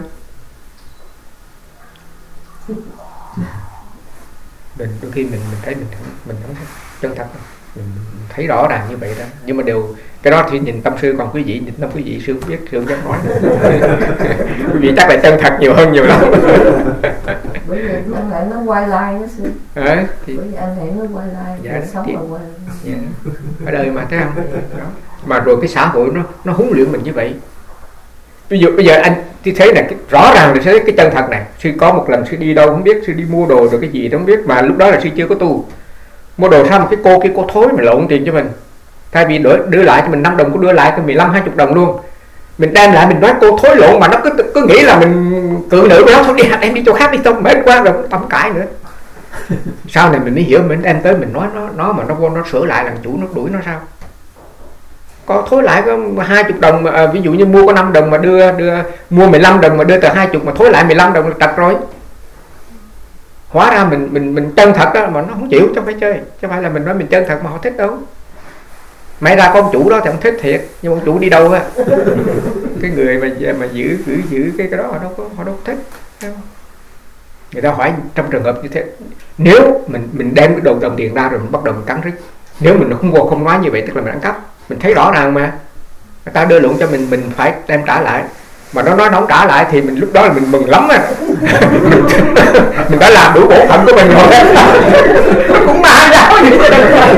Đôi khi mình thấy mình không chân thật, mình thấy rõ ràng như vậy đó. Nhưng mà đều cái đó thì nhìn tâm sư, còn quý vị nhìn tâm quý vị sư không biết, sư không dám nói. Quý vị chắc là chân thật nhiều hơn nhiều lắm. Bởi vì anh lại nó quay lại đó sư. Thì bởi vì anh lại nó quay lại, dạ, sống là quay lại. Ở đời mà thấy không? Đó. Mà rồi cái xã hội nó huấn luyện mình như vậy. Bây giờ anh thì thấy là rõ ràng là thấy cái chân thật này. Sư có một lần sư đi đâu không biết, sư đi mua đồ rồi cái gì không biết, mà lúc đó là sư chưa có tu. Mua đồ xong cái cô thối mà lộn tiền cho mình. Thay vì đưa lại cho mình 5 đồng, cô đưa lại cho 15-20 đồng luôn. Mình đem lại mình nói cô thối lộn mà nó cứ nghĩ là mình cự nữ với nó, thôi đi em đi chỗ khác đi, tông mệt quá rồi tông cãi nữa. Sau này mình mới hiểu, mình đem tới mình nói nó mà nó vô nó sửa lại, làm chủ nó đuổi nó sao? Có thối lại có 20 đồng mà, ví dụ như mua có 5 đồng mà đưa mua 15 đồng mà đưa tờ 20 mà thối lại 15 đồng là trật rồi. Hóa ra mình chân thật đó mà nó không chịu, chứ không phải chơi, chứ không phải là mình nói mình chân thật mà họ thích đâu. May ra con chủ đó thì không thích thiệt, nhưng ông chủ đi đâu á, cái người mà giữ cái đó họ đâu thích. Người ta hỏi trong trường hợp như thế, nếu mình đem cái đồng tiền ra rồi mình bắt đầu mình cắn rứt, nếu mình không nói như vậy tức là mình ăn cắp. Mình thấy rõ ràng mà người ta đưa lộn cho mình phải đem trả lại, mà nó nói nó không trả lại thì mình lúc đó là mình mừng lắm á. Mình đã làm đủ bổn phận của mình rồi. Nó cũng ma giáo như thế này.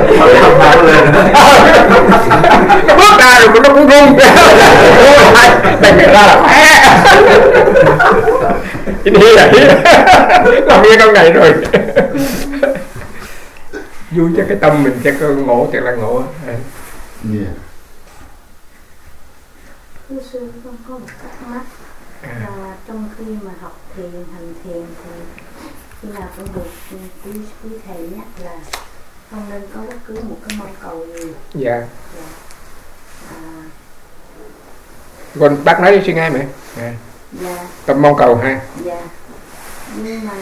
Nó bước ra rồi nó cũng run. Đành ra là khỏe. Đi làm nghe con này rồi. Vui cho cái tâm mình chắc ngộ, chắc là ngộ. Thưa sư, con có một thắc mắc là trong khi mà học thiền, hành thiền thì khi nào cũng được quý thầy nhắc là không nên có bất cứ một cái mong cầu gì. Dạ. Còn bác nói đi suy ngay mẹ. Dạ. Tâm mong cầu ha. Dạ. Nhưng mà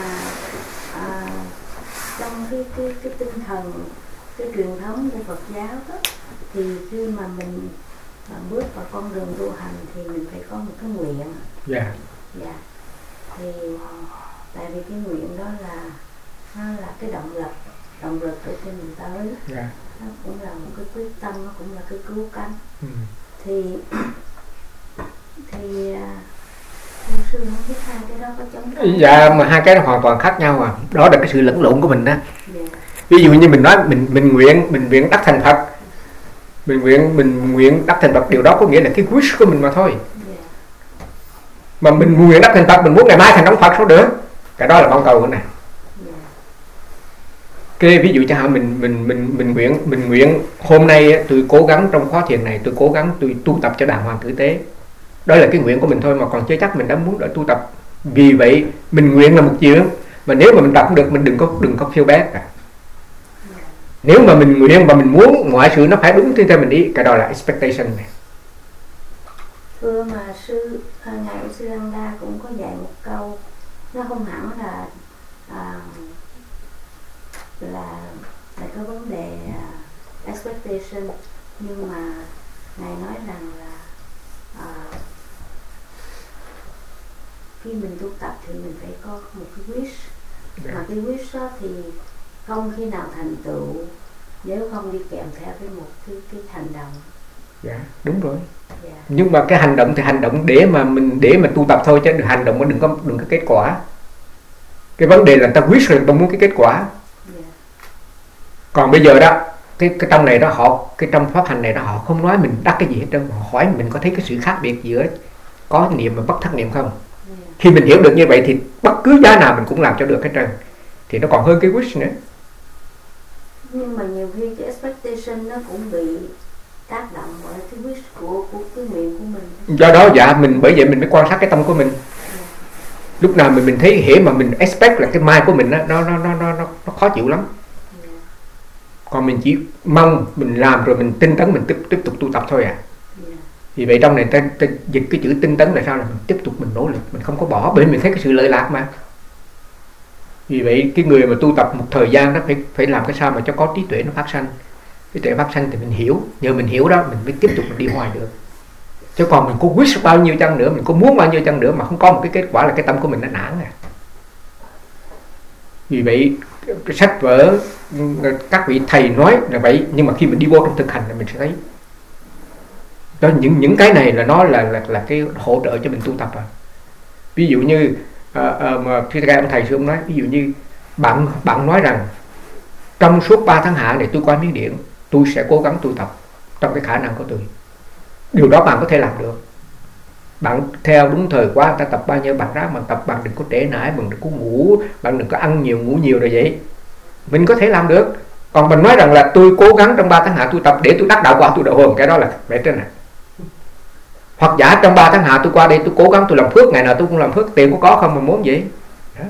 trong cái tinh thần, cái truyền thống của Phật giáo đó, thì khi mà mình bước vào con đường tu hành thì mình phải có một cái nguyện. Dạ. Dạ. Thì tại vì cái nguyện đó là nó là cái động lực để cho mình tới. Yeah. Nó cũng là một cái quyết tâm, nó cũng là cái cứu cánh. Thì sư không biết hai cái đó có chống lại. Dạ, mà hai cái đó hoàn toàn khác nhau à. Đó là cái sự lẫn lộn của mình đó. Ví dụ như mình nói mình nguyện đắc thành Phật, mình nguyện đắc thành Phật, điều đó có nghĩa là cái wish của mình mà thôi. Mà mình nguyện đắc thành Phật, mình muốn ngày mai thành ông Phật sao được? Cái đó là mong cầu của này. Cái ví dụ cho họ mình nguyện hôm nay tôi cố gắng trong khóa thiền này, tôi cố gắng tôi tu tập cho đàng hoàng tử tế. Đó là cái nguyện của mình thôi, mà còn chưa chắc mình đã muốn đợi tu tập. Vì vậy mình nguyện là một chuyện, mà nếu mà mình tập không được, mình đừng có feel bad cả. Nếu mà mình nguyện và mình muốn mọi sự nó phải đúng theo mình ý, cái đó là expectation này. Thưa mà ngài sư Anda cũng có dạy một câu, nó không hẳn là cái vấn đề expectation, nhưng mà ngài nói rằng là khi mình tu tập thì mình phải có một cái wish, mà cái wish đó thì không khi nào thành tựu nếu không đi kèm theo với một cái hành động. Dạ, đúng rồi. Dạ. Nhưng mà cái hành động thì hành động để mà tu tập thôi, chứ hành động mà đừng có kết quả. Cái vấn đề là ta wish là ta muốn cái kết quả. Dạ. Còn bây giờ đó cái trong này đó cái trong pháp hành này đó họ không nói mình đắc cái gì hết trơn, họ hỏi mình có thấy cái sự khác biệt giữa có niệm và bất thất niệm không. Khi mình hiểu được như vậy thì bất cứ giá nào mình cũng làm cho được hết trơn, thì nó còn hơn cái wish nữa. Nhưng mà nhiều khi cái expectation nó cũng bị tác động bởi cái wish của cái nguyện của mình. Do đó bởi vậy mình mới quan sát cái tâm của mình. Lúc nào mình thấy hễ mà mình expect là cái mind của mình nó khó chịu lắm. Còn mình chỉ mong mình làm rồi mình tinh tấn, mình tiếp tục tu tập thôi à. Vì vậy trong này ta dịch cái chữ tinh tấn là sao, là mình tiếp tục mình nỗ lực, mình không có bỏ, bởi mình thấy cái sự lợi lạc mà. Vì vậy cái người mà tu tập một thời gian đó phải làm cái sao mà cho có trí tuệ nó phát sanh. Trí tuệ phát sanh thì mình hiểu, nhờ mình hiểu đó mình mới tiếp tục mình đi hoài được. Chứ còn mình có wish bao nhiêu chăng nữa, mình có muốn bao nhiêu chăng nữa mà không có một cái kết quả là cái tâm của mình nó nản à. Vì vậy cái sách vở các vị thầy nói là vậy, nhưng mà khi mình đi vô trong thực hành là mình sẽ thấy đó, những cái này là nó là cái hỗ trợ cho mình tu tập à. Ví dụ như mà khi ông thầy sư ông nói, ví dụ như bạn nói rằng trong suốt 3 tháng hạ này tôi qua Miến Điện, tôi sẽ cố gắng tu tập trong cái khả năng của tôi. Điều đó bạn có thể làm được. Bạn theo đúng thời quá, ta tập bao nhiêu bạn ráng bạn tập, bạn đừng có trễ nải, bạn đừng có ngủ, bạn đừng có ăn nhiều ngủ nhiều rồi vậy. Mình có thể làm được. Còn mình nói rằng là tôi cố gắng trong 3 tháng hạ tôi tập để tôi đắc đạo quả tôi đạo hồn, cái đó là vẻ trên này. Hoặc giả trong 3 tháng hạ tôi qua đây tôi cố gắng tôi làm phước, ngày nào tôi cũng làm phước, tiền có không mà muốn vậy đó.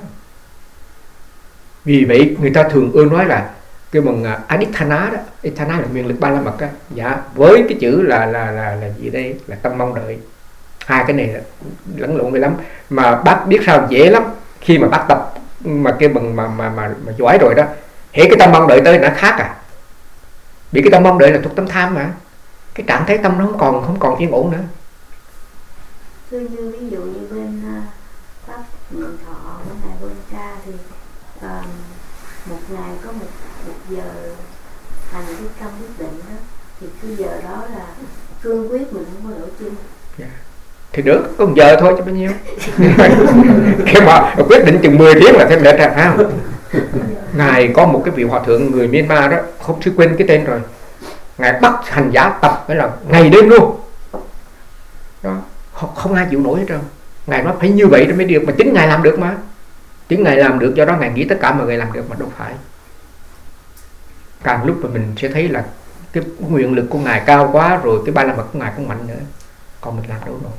Vì vậy người ta thường ưa nói là cái bằng adithana đó, adithana là nguyện lực ba la mật á. Dạ, với cái chữ là gì đây, là tâm mong đợi. Hai cái này lẫn lộn vậy lắm. Mà bác biết sao dễ lắm, khi mà bác tập mà cái bằng mà giỏi rồi đó, hễ cái tâm mong đợi tới nó khác à. Vì cái tâm mong đợi là thuộc tâm tham mà, cái trạng thái tâm nó không còn yên ổn nữa. Như ví dụ như bên pháp Niệm Thọ, bên ngài Vân Ca thì một ngày có một giờ hành cái công quyết định đó, thì cái giờ đó là cương quyết mình không có đổi chung. Yeah. Thì được, có 1 giờ thôi chứ bao nhiêu. Khi mà quyết định chừng 10 tiếng là thêm lệch ra, phải không? Ngài có một cái vị hòa thượng người Myanmar đó, không sư quên cái tên rồi. Ngài bắt hành giả tập phải là ngày đêm luôn đó, không ai chịu nổi hết trơn. Ngài nói phải như vậy đó mới được, mà chính Ngài làm được mà. Chính Ngài làm được, do đó Ngài nghĩ tất cả mọi người làm được mà đâu phải. Càng lúc mà mình sẽ thấy là cái nguyện lực của Ngài cao quá rồi, cái ba la mật của Ngài cũng mạnh nữa, còn mình làm đâu nổi.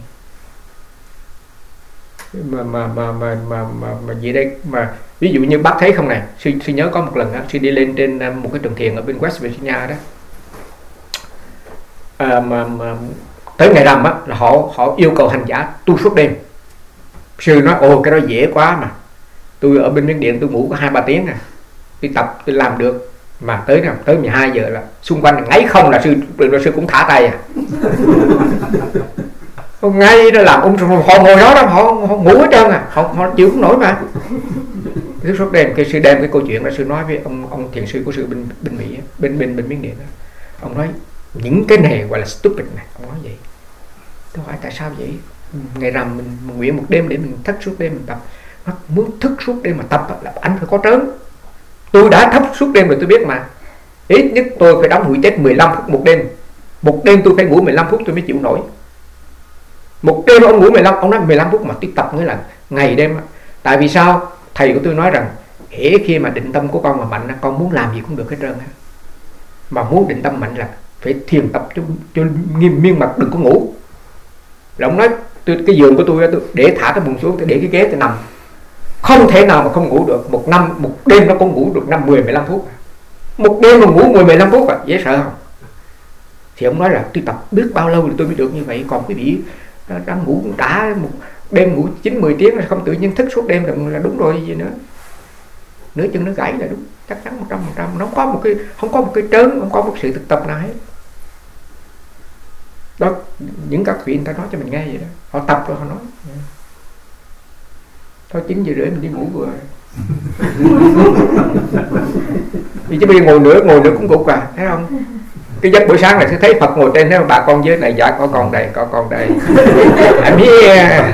Mà gì đây, mà ví dụ như bác thấy không này, sư nhớ có một lần đó, sư đi lên trên một cái trường thiền ở bên West Virginia đó, tới ngày rằm á là họ yêu cầu hành giả tu suốt đêm. Sư nói ồ cái đó dễ quá, mà tôi ở bên Miến Điện tôi ngủ có 2-3 tiếng à, tôi tập tôi làm được. Mà tới 12 giờ là xung quanh ngáy không là sư cũng thả tay à. Ngay đó làm họ ngồi đó họ ngủ hết trơn à, họ chịu không nổi mà. Thức suốt đêm. Cái sư đem cái câu chuyện đó sư nói với ông thiền sư của sư bên Mỹ, bên Miến Điện đó. Ông nói những cái này gọi là stupid này. Ông nói vậy. Tôi hỏi tại sao vậy? Ngày rằm mình nguyện một đêm để mình thức suốt đêm mình tập. Muốn thức suốt đêm mà tập là anh phải có trớn. Tôi đã thức suốt đêm rồi tôi biết mà. Ít nhất tôi phải đóng mũi chết 15 phút một đêm. Một đêm tôi phải ngủ 15 phút tôi mới chịu nổi. Một đêm ông ngủ 15, ông nói 15 phút mà tôi tập nghĩa là ngày đêm. Tại vì sao? Thầy của tôi nói rằng hễ khi mà định tâm của con mà mạnh, con muốn làm gì cũng được hết trơn. Mà muốn định tâm mạnh là phải thiền tập cho nghiêm miên mật, đừng có ngủ. Là ông nói cái giường của tôi để thả cái bùn xuống, tôi để cái ghế tôi nằm, không thể nào mà không ngủ được. Một đêm nó cũng ngủ được 10-15 phút. Một đêm mà ngủ 10-15 phút dễ sợ không? Thì ông nói là tôi tập biết bao lâu thì tôi mới được như vậy. Còn quý vị đang ngủ đã một đêm ngủ 9-10 tiếng là không tự nhiên thức suốt đêm là đúng rồi gì nữa. Nửa chân nó gãy là đúng, chắc chắn 100%. Nó không có một cái trớn, không có một sự thực tập nào hết. Đó, những các vị người ta nói cho mình nghe vậy đó. Họ tập rồi họ nói. Thôi 9 giờ rưỡi mình đi ngủ rồi. Vì chứ bây giờ ngồi nữa cũng gục thấy không? Cái giấc buổi sáng là thấy Phật ngồi trên, thấy bà con dưới này, dạ có con đây. I'm here.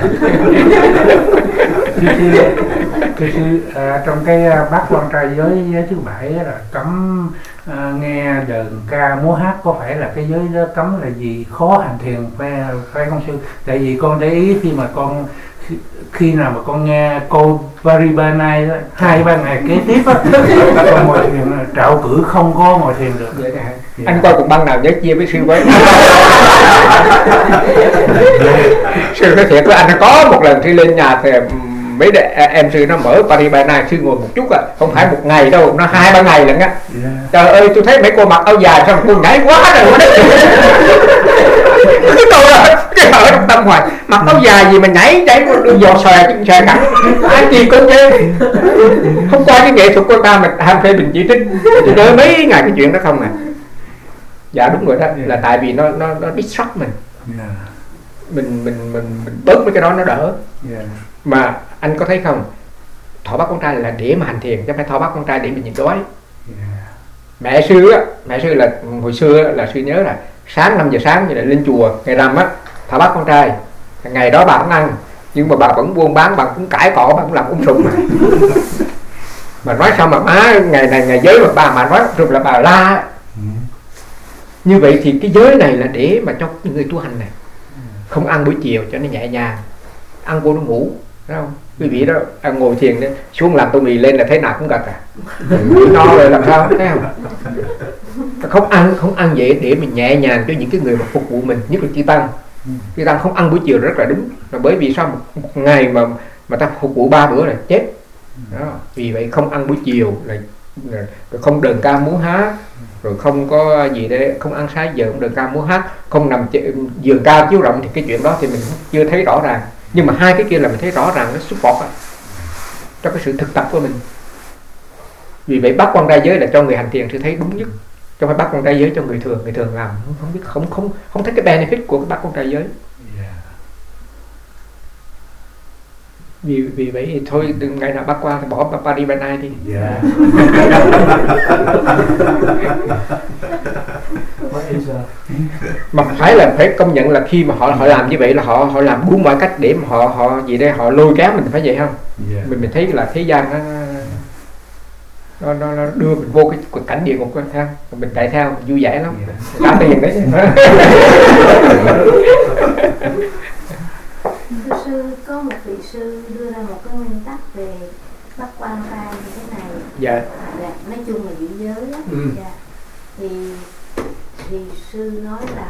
Trong cái bát quan trai giới thứ 7 là cấm nghe đờn ca múa hát, có phải là cái giới đó cấm là gì khó hành thiền phải không sư? Tại vì con để ý khi nào mà con nghe câu Paribanai 2-3 ngày kế tiếp á, con ngồi thiền trạo cử không có ngồi thiền được. Vậy yeah. Anh coi cuộc băng nào nhớ chia với sư với. Sư nói thiệt với anh, có một lần sư lên nhà thì mấy em sư nó mở Paribanai, sư ngồi một chút không phải một ngày đâu, nó 2-3 ngày lận á. Trời ơi, tôi thấy mấy cô mặc áo dài xong cô nhảy quá rồi. Cái câu là cái ở trong tâm hoài, mặc áo dài gì mà nhảy đưa giò xòe cả, ai chi cũng thế. Không qua cái nghệ thuật của ta mà ham phê bình chỉ trích, tôi đợi mấy ngày cái chuyện đó không à. Dạ đúng rồi đó, là tại vì nó distract mình. Mình bớt mấy cái đó nó đỡ. Mà anh có thấy không, thọ bát con trai là để mà hành thiền, chứ không phải thọ bát con trai để mình nhịn đói. Mẹ sư là hồi xưa là sư nhớ là sáng 5 giờ sáng thì lại lên chùa ngày rằm á, thọ bát con trai. Ngày đó bà cũng ăn, nhưng mà bà vẫn buôn bán, bà cũng cãi cọ, bà cũng làm sùng mà nói sao mà má ngày này ngày giới mà bà mà nói sùng là bà la. Như vậy thì cái giới này là để mà cho những người tu hành này không ăn buổi chiều cho nó nhẹ nhàng, ăn vô nó ngủ, thấy không? Quý vị đó ngồi thiền đó, xuống làm tô mì lên là thế nào cũng gật no rồi làm sao, thấy không? Không ăn vậy để mình nhẹ nhàng cho những cái người mà phục vụ mình, nhất là chư tăng không ăn buổi chiều rất là đúng, là bởi vì sao một ngày mà ta phục vụ 3 bữa là chết đó. Vì vậy không ăn buổi chiều là không đờn ca múa hát, rồi không có gì để không ăn sáng giờ, không đờn ca múa hát, không nằm giường cao chiếu rộng, thì cái chuyện đó thì mình chưa thấy rõ ràng. Nhưng mà hai cái kia là mình thấy rõ ràng, nó support cho cái sự thực tập của mình. Vì vậy bát quan trai giới là cho người hành thiền, tôi thấy đúng nhất. Cho phải bát quan trai giới cho người thường làm không biết, không thấy cái benefit của cái bát quan trai giới. Vì vậy thì thôi, đừng ngày nào bắt qua thì bỏ Paribanai đi. Mà phải công nhận là khi mà họ làm như vậy là họ làm đúng mọi cách để mà họ gì đây, họ lôi kéo mình, phải vậy không? Mình thấy là thế gian nó đưa mình vô cái cảnh địa ngục, theo mình chạy theo mình vui vẻ lắm, trả tiền đấy. Thưa sư, có một vị sư đưa ra một cái nguyên tắc về bát quan trai như thế này. Dạ. Nói chung là giữ giới đó. Dạ. Thì sư nói là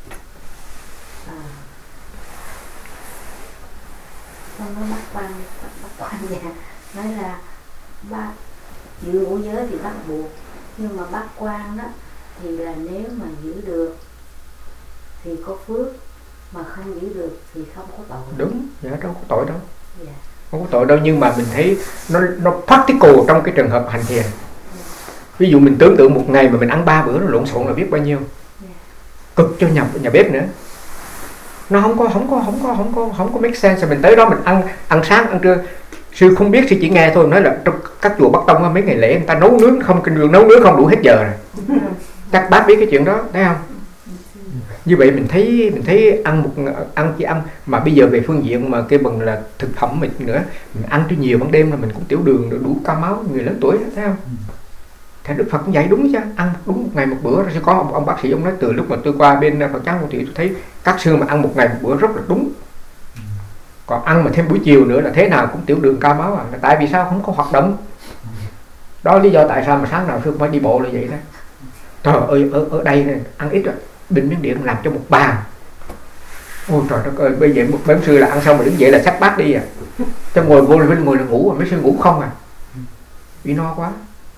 không nói bát quan dạ, nói là giữ ngũ giới thì bắt buộc, nhưng mà bát quan đó thì là nếu mà giữ được thì có phước, mà không giữ được thì không có tội. Đúng, dạ, đâu có tội đâu. Không có tội đâu, nhưng mà mình thấy nó practical trong cái trường hợp hành thiền. Ví dụ mình tưởng tượng một ngày mà mình ăn 3 bữa nó lộn xộn là biết bao nhiêu. Cực cho nhà bếp nữa. Nó không có make sense. Mình tới đó mình ăn sáng, ăn trưa. Sư không biết, sư chỉ nghe thôi. Nói là trong các chùa Bắc Tông mấy ngày lễ người ta nấu nướng không, kinh đường nấu nướng không đủ hết giờ rồi. Chắc bác biết cái chuyện đó, thấy không? Như vậy mình thấy ăn chỉ ăn mà bây giờ về phương diện mà cái bằng là thực phẩm mình nữa, mình ăn cho nhiều ban đêm là mình cũng tiểu đường rồi đủ cao máu người lớn tuổi, thấy không? Thì Đức Phật cũng dạy đúng chứ, ăn đúng một ngày một bữa. Rồi sẽ có ông bác sĩ ông nói từ lúc mà tôi qua bên Phật giáo thì tôi thấy các sư mà ăn một ngày một bữa rất là đúng. Còn ăn mà thêm buổi chiều nữa là thế nào cũng tiểu đường cao máu à. Tại vì sao? Không có hoạt động. Đó lý do tại sao mà sáng nào sư phải đi bộ là vậy đó. Trời ơi, ở đây này, ăn ít rồi, Bên Miến Điện làm cho một bàn. Ôi trời đất ơi, bây giờ một mấy sư là ăn xong mà đứng dậy là xách bát đi à. Cho ngồi vô là ngồi là ngủ, mấy sư ngủ không à. Vì no quá.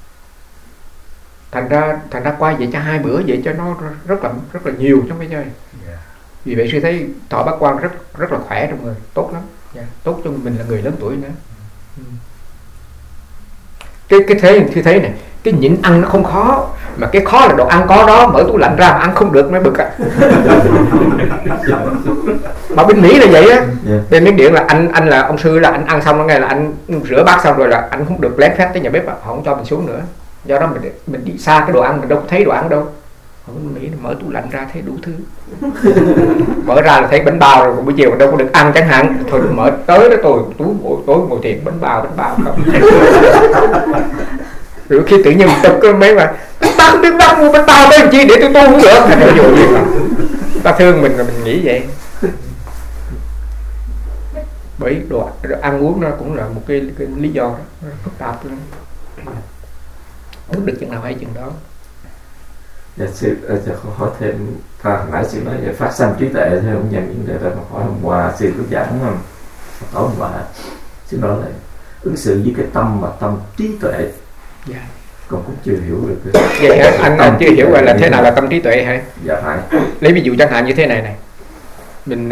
Thành ra qua vậy cho 2 bữa vậy cho nó rất là nhiều trong cái chơi. Vì vậy sư thấy thọ bát quan rất là khỏe trong người, tốt lắm. Tốt cho mình là người lớn tuổi nữa. Cái thế sư thấy này, cái nhịn ăn nó không khó, mà cái khó là đồ ăn có đó, mở tủ lạnh ra mà ăn không được mới bực ạ. Mà bên Mỹ là vậy á. Bên Miến Điện là anh là ông sư là anh ăn xong nó nghe là anh rửa bát xong rồi là anh không được lén phép tới nhà bếp, họ không cho mình xuống nữa. Do đó mình đi xa cái đồ ăn mình đâu có thấy đồ ăn đâu. Ở bên Mỹ mở tủ lạnh ra thấy đủ thứ. Mở ra là thấy bánh bao rồi, buổi chiều mình đâu có được ăn chẳng hạn. Thôi mở tới đó tối ngồi thiền bánh bao không. Rồi khi tự nhiên tập cơ mấy mà ta không biết đâu mua bánh bao tới chi để tôi tu không được. Thành ra dụ gì mà ta thương mình là mình nghĩ vậy. Bởi đồ ăn uống nó cũng là một cái lý do đó, nó phức tạp lắm. Được chừng nào hay chừng đó. Dạ sư, hỏi thêm, nãy sư nói về phát sanh trí tuệ theo ông nhận vấn đề đó, hỏi hôm qua sư có giảng không? Tối hôm qua sư nói là ứng xử với cái tâm mà tâm trí tuệ. Dạ. Con cũng chưa hiểu được. Vậy hả? Anh chưa hiểu là thế nào là tâm trí tuệ hả? Dạ phải. Lấy ví dụ chẳng hạn như thế này. Mình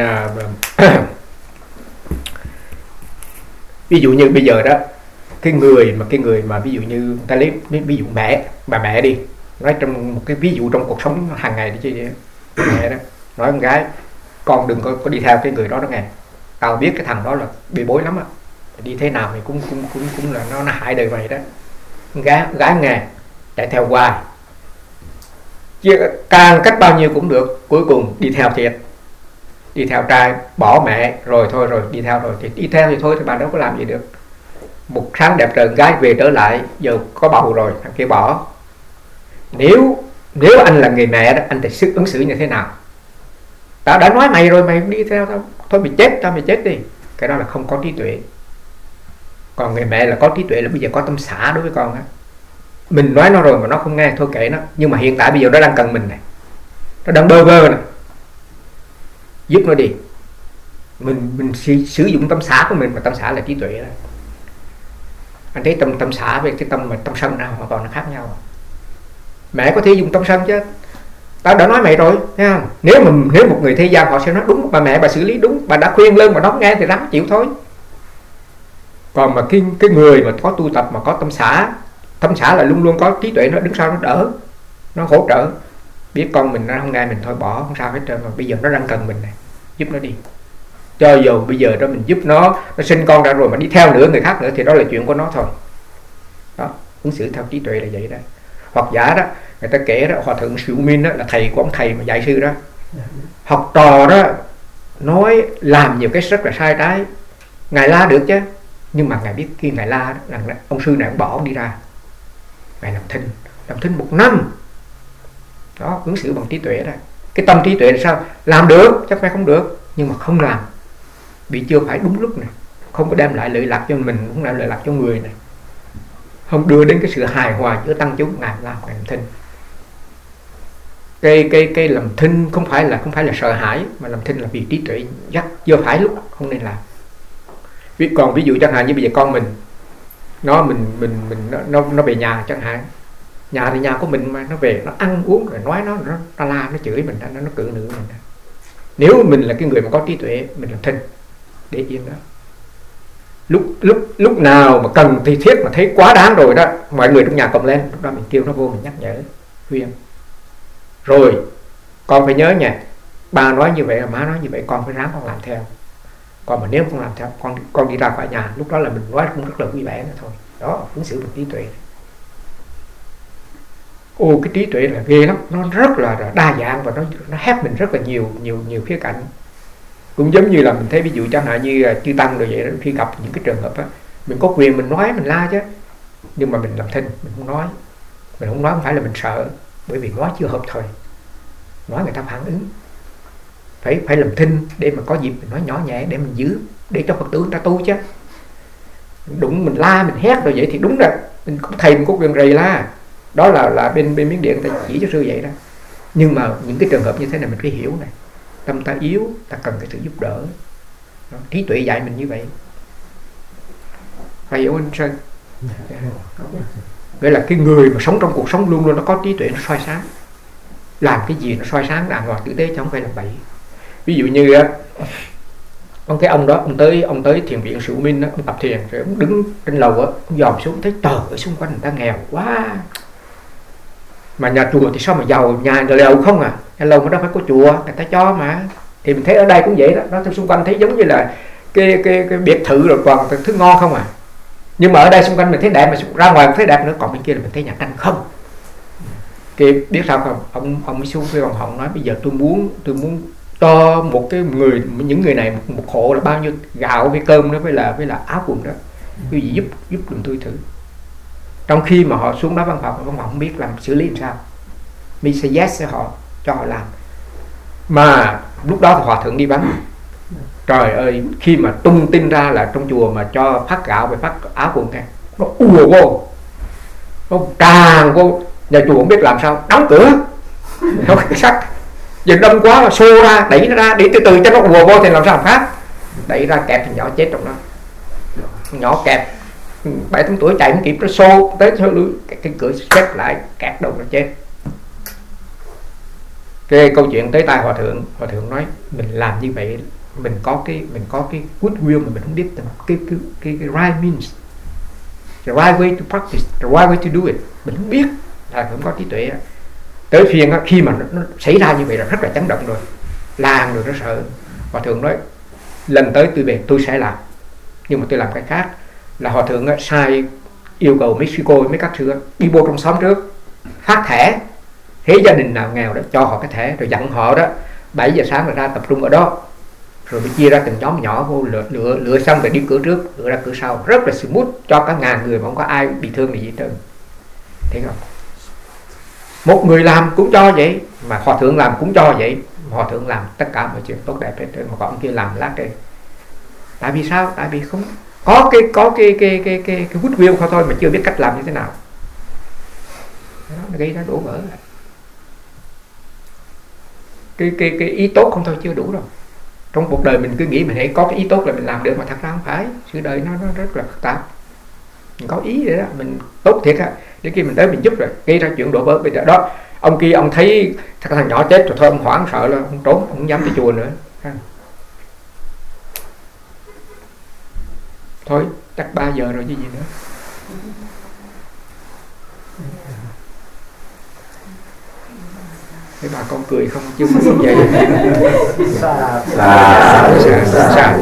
ví dụ như bây giờ đó, cái người mà ví dụ như ta lấy ví dụ bà mẹ đi, nói trong một cái ví dụ trong cuộc sống hàng ngày đi chứ vậy. Mẹ đó nói con gái, con đừng có đi theo cái người đó nghe, tao biết cái thằng đó là bê bối lắm á, đi thế nào thì cũng là nó hại đời mày đó. Gái nghe chạy theo hoài, càng cách bao nhiêu cũng được, cuối cùng đi theo thiệt, đi theo trai, bỏ mẹ rồi thôi, rồi đi theo rồi thì đi theo thì thôi, thì bà đâu có làm gì được. Một sáng đẹp trời gái về trở lại, giờ có bầu rồi, thằng kia bỏ. Nếu anh là người mẹ đó, anh phải sức ứng xử như thế nào? Tao đã nói mày rồi, mày đi theo tao, thôi mày chết đi. Cái đó là không có trí tuệ. Còn người mẹ là có trí tuệ, là bây giờ có tâm xả đối với con á. Mình nói nó rồi mà nó không nghe, thôi kệ nó. Nhưng mà hiện tại bây giờ nó đang cần mình này, nó đang bơ vơ này, giúp nó đi. Mình sử dụng tâm xả của mình, mà tâm xả là trí tuệ đó. Anh thấy tâm xả với cái tâm sân nào hoàn toàn nó khác nhau. Mẹ có thể dùng tâm sân chứ, tao đã nói mày rồi, thấy không? Nếu một người thế gian họ sẽ nói đúng, bà mẹ bà xử lý đúng, bà đã khuyên lơn mà nó nghe thì ráng chịu thôi. Còn mà cái người mà có tu tập mà có tâm xả là luôn luôn có trí tuệ, nó đứng sau nó đỡ, nó hỗ trợ. Biết con mình nó không nghe mình thôi bỏ, không sao hết trơn. Mà bây giờ nó đang cần mình này, giúp nó đi. Cho dù bây giờ đó mình giúp nó sinh con ra rồi mà đi theo nữa người khác nữa thì đó là chuyện của nó thôi. Đó, ứng xử theo trí tuệ là vậy đó. Hoặc giả đó, người ta kể đó, Hòa thượng Siêu Minh đó là thầy của ông thầy mà dạy sư đó. Học trò đó nói làm nhiều cái rất là sai trái, ngài la được chứ, nhưng mà ngài biết khi ngài la đó, là ông sư này ông bỏ ông đi ra, ngài làm thinh 1 năm. Đó, ứng xử bằng trí tuệ đó. Cái tâm trí tuệ là sao? Làm được, chắc phải không được, nhưng mà không làm vì chưa phải đúng lúc này, không có đem lại lợi lạc cho mình, không đem lợi lạc cho người này, không đưa đến cái sự hài hòa giữa tăng chúng. Ngài làm thinh. Cái làm thinh không phải là sợ hãi, mà làm thinh là vì trí tuệ dắt chưa phải lúc, không nên làm. Còn ví dụ chẳng hạn như bây giờ con mình nó về nhà chẳng hạn, nhà thì nhà của mình mà, nó về nó ăn uống rồi nói nó la, nó chửi mình, nó cự nữ mình. Nếu mình là cái người mà có trí tuệ, mình làm thinh để yên đó. Lúc nào mà cần thì thiết mà thấy quá đáng rồi đó, mọi người trong nhà cộng lên, lúc đó mình kêu nó vô, mình nhắc nhở, khuyên. Rồi con phải nhớ nha, ba nói như vậy, má nói như vậy, con phải ráng con làm theo. Còn mà nếu không làm theo, con đi ra khỏi nhà, lúc đó là mình nói cũng rất là vui vẻ nữa thôi. Đó, ứng xử bằng trí tuệ. Cái trí tuệ là ghê lắm, nó rất là đa dạng và nó help mình rất là nhiều khía cạnh. Cũng giống như là mình thấy ví dụ chẳng hạn như chư tăng rồi vậy đó, khi gặp những cái trường hợp á, mình có quyền mình nói mình la chứ, nhưng mà mình làm thinh, mình không nói. Mình không nói không phải là mình sợ, bởi vì nói chưa hợp thời, nói người ta phản ứng. Phải làm thinh để mà có dịp mình nói nhỏ nhẹ để mình giữ, để cho Phật tử người ta tu chứ. Đúng mình la mình hét rồi vậy thì đúng rồi, mình cũng thầy mình có quyền rầy la. Đó là bên Miến Điện ta chỉ cho sư vậy đó. Nhưng mà những cái trường hợp như thế này mình phải hiểu này, tâm ta yếu, ta cần cái sự giúp đỡ. Đó, trí tuệ dạy mình như vậy. Phải hiểu anh Sơn? Nghĩa là cái người mà sống trong cuộc sống luôn luôn nó có trí tuệ, nó soi sáng. Làm cái gì nó soi sáng đàng hoàng tử tế chứ không phải là bậy. Ví dụ như cái ông đó, ông tới thiền viện Sự Minh đó, ông tập thiền rồi ông đứng trên lầu á, ông dòm xuống thấy trời ơi xung quanh người ta nghèo quá. Mà nhà chùa thì sao mà giàu, nhà lầu không à, nhà lầu mà đâu phải có chùa, người ta cho mà. Thì mình thấy ở đây cũng vậy đó, nó xung quanh thấy giống như là cái biệt thự rồi toàn thứ ngon không à. Nhưng mà ở đây xung quanh mình thấy đẹp, mà ra ngoài mình thấy đẹp nữa, còn bên kia là mình thấy nhà tranh không. Thì biết sao không, ông mới xuống với ông Hồng nói bây giờ tôi muốn cho một cái người, những người này một hộ là bao nhiêu gạo với cơm đó với là áo quần đó, cái gì giúp giùm tôi thử. Trong khi mà họ xuống đó văn phòng không biết làm xử lý làm sao, mình sẽ yes với họ, cho họ làm. Mà lúc đó thì hòa thượng đi vắng. Trời ơi, khi mà tung tin ra là trong chùa mà cho phát gạo và phát áo quần này, nó ùa vô, nó tràn vô, nhà chùa không biết làm sao, đóng cửa, nó sắt, giờ đông quá mà xô ra, đẩy nó ra, để từ từ cho nó ùa vô thì làm sao phát, đẩy ra kẹp thằng nhỏ chết trong đó, nhỏ kẹp 7-8 tuổi chạy không kịp, nó xô tới cái cửa xếp lại, kẹp đầu nó chết. Cái câu chuyện tới tai hòa thượng nói mình làm như vậy mình có cái goodwill mà mình không biết cái right means, the right way to practice, the right way to do it, mình không biết, là không có trí tuệ. Tới phiên khi mà nó xảy ra như vậy là rất là chấn động rồi, làng rồi nó sợ. Hòa thượng nói lần tới tôi về tôi sẽ làm, nhưng mà tôi làm cái khác. Là hòa thượng sai yêu cầu Mexico mấy các sư đi vô trong xóm trước, phát thẻ, thế gia đình nào nghèo đó cho họ cái thẻ, rồi dặn họ đó 7 giờ sáng là ra tập trung ở đó, rồi mới chia ra từng nhóm nhỏ vô lựa xong rồi đi cửa trước, lựa ra cửa sau, rất là smooth cho cả ngàn người mà không có ai bị thương gì hết trơn. Thấy không? Một người làm cũng cho vậy, mà hòa thượng làm cũng cho vậy. Hòa thượng làm tất cả mọi chuyện tốt đẹp hết trơn, mà còn kia làm lát đây. Tại vì sao? Tại vì không có cái goodwill thôi mà chưa biết cách làm như thế nào. Đó, nó gây ra đổ vỡ. Cái ý tốt không thôi chưa đủ đâu. Trong cuộc đời mình cứ nghĩ mình hãy có cái ý tốt là mình làm được, mà thật ra không phải. Sự đời nó rất là phức tạp. Mình có ý vậy đó, mình tốt thiệt á, để khi mình tới mình giúp rồi gây ra chuyện đổ vỡ. Bây giờ đó ông kia ông thấy thằng nhỏ chết rồi thôi ông hoảng sợ là ông trốn, ông không dám đi chùa nữa. Thôi chắc 3 giờ rồi chứ gì nữa. Thấy bà con cười không chứ không vậy. Xa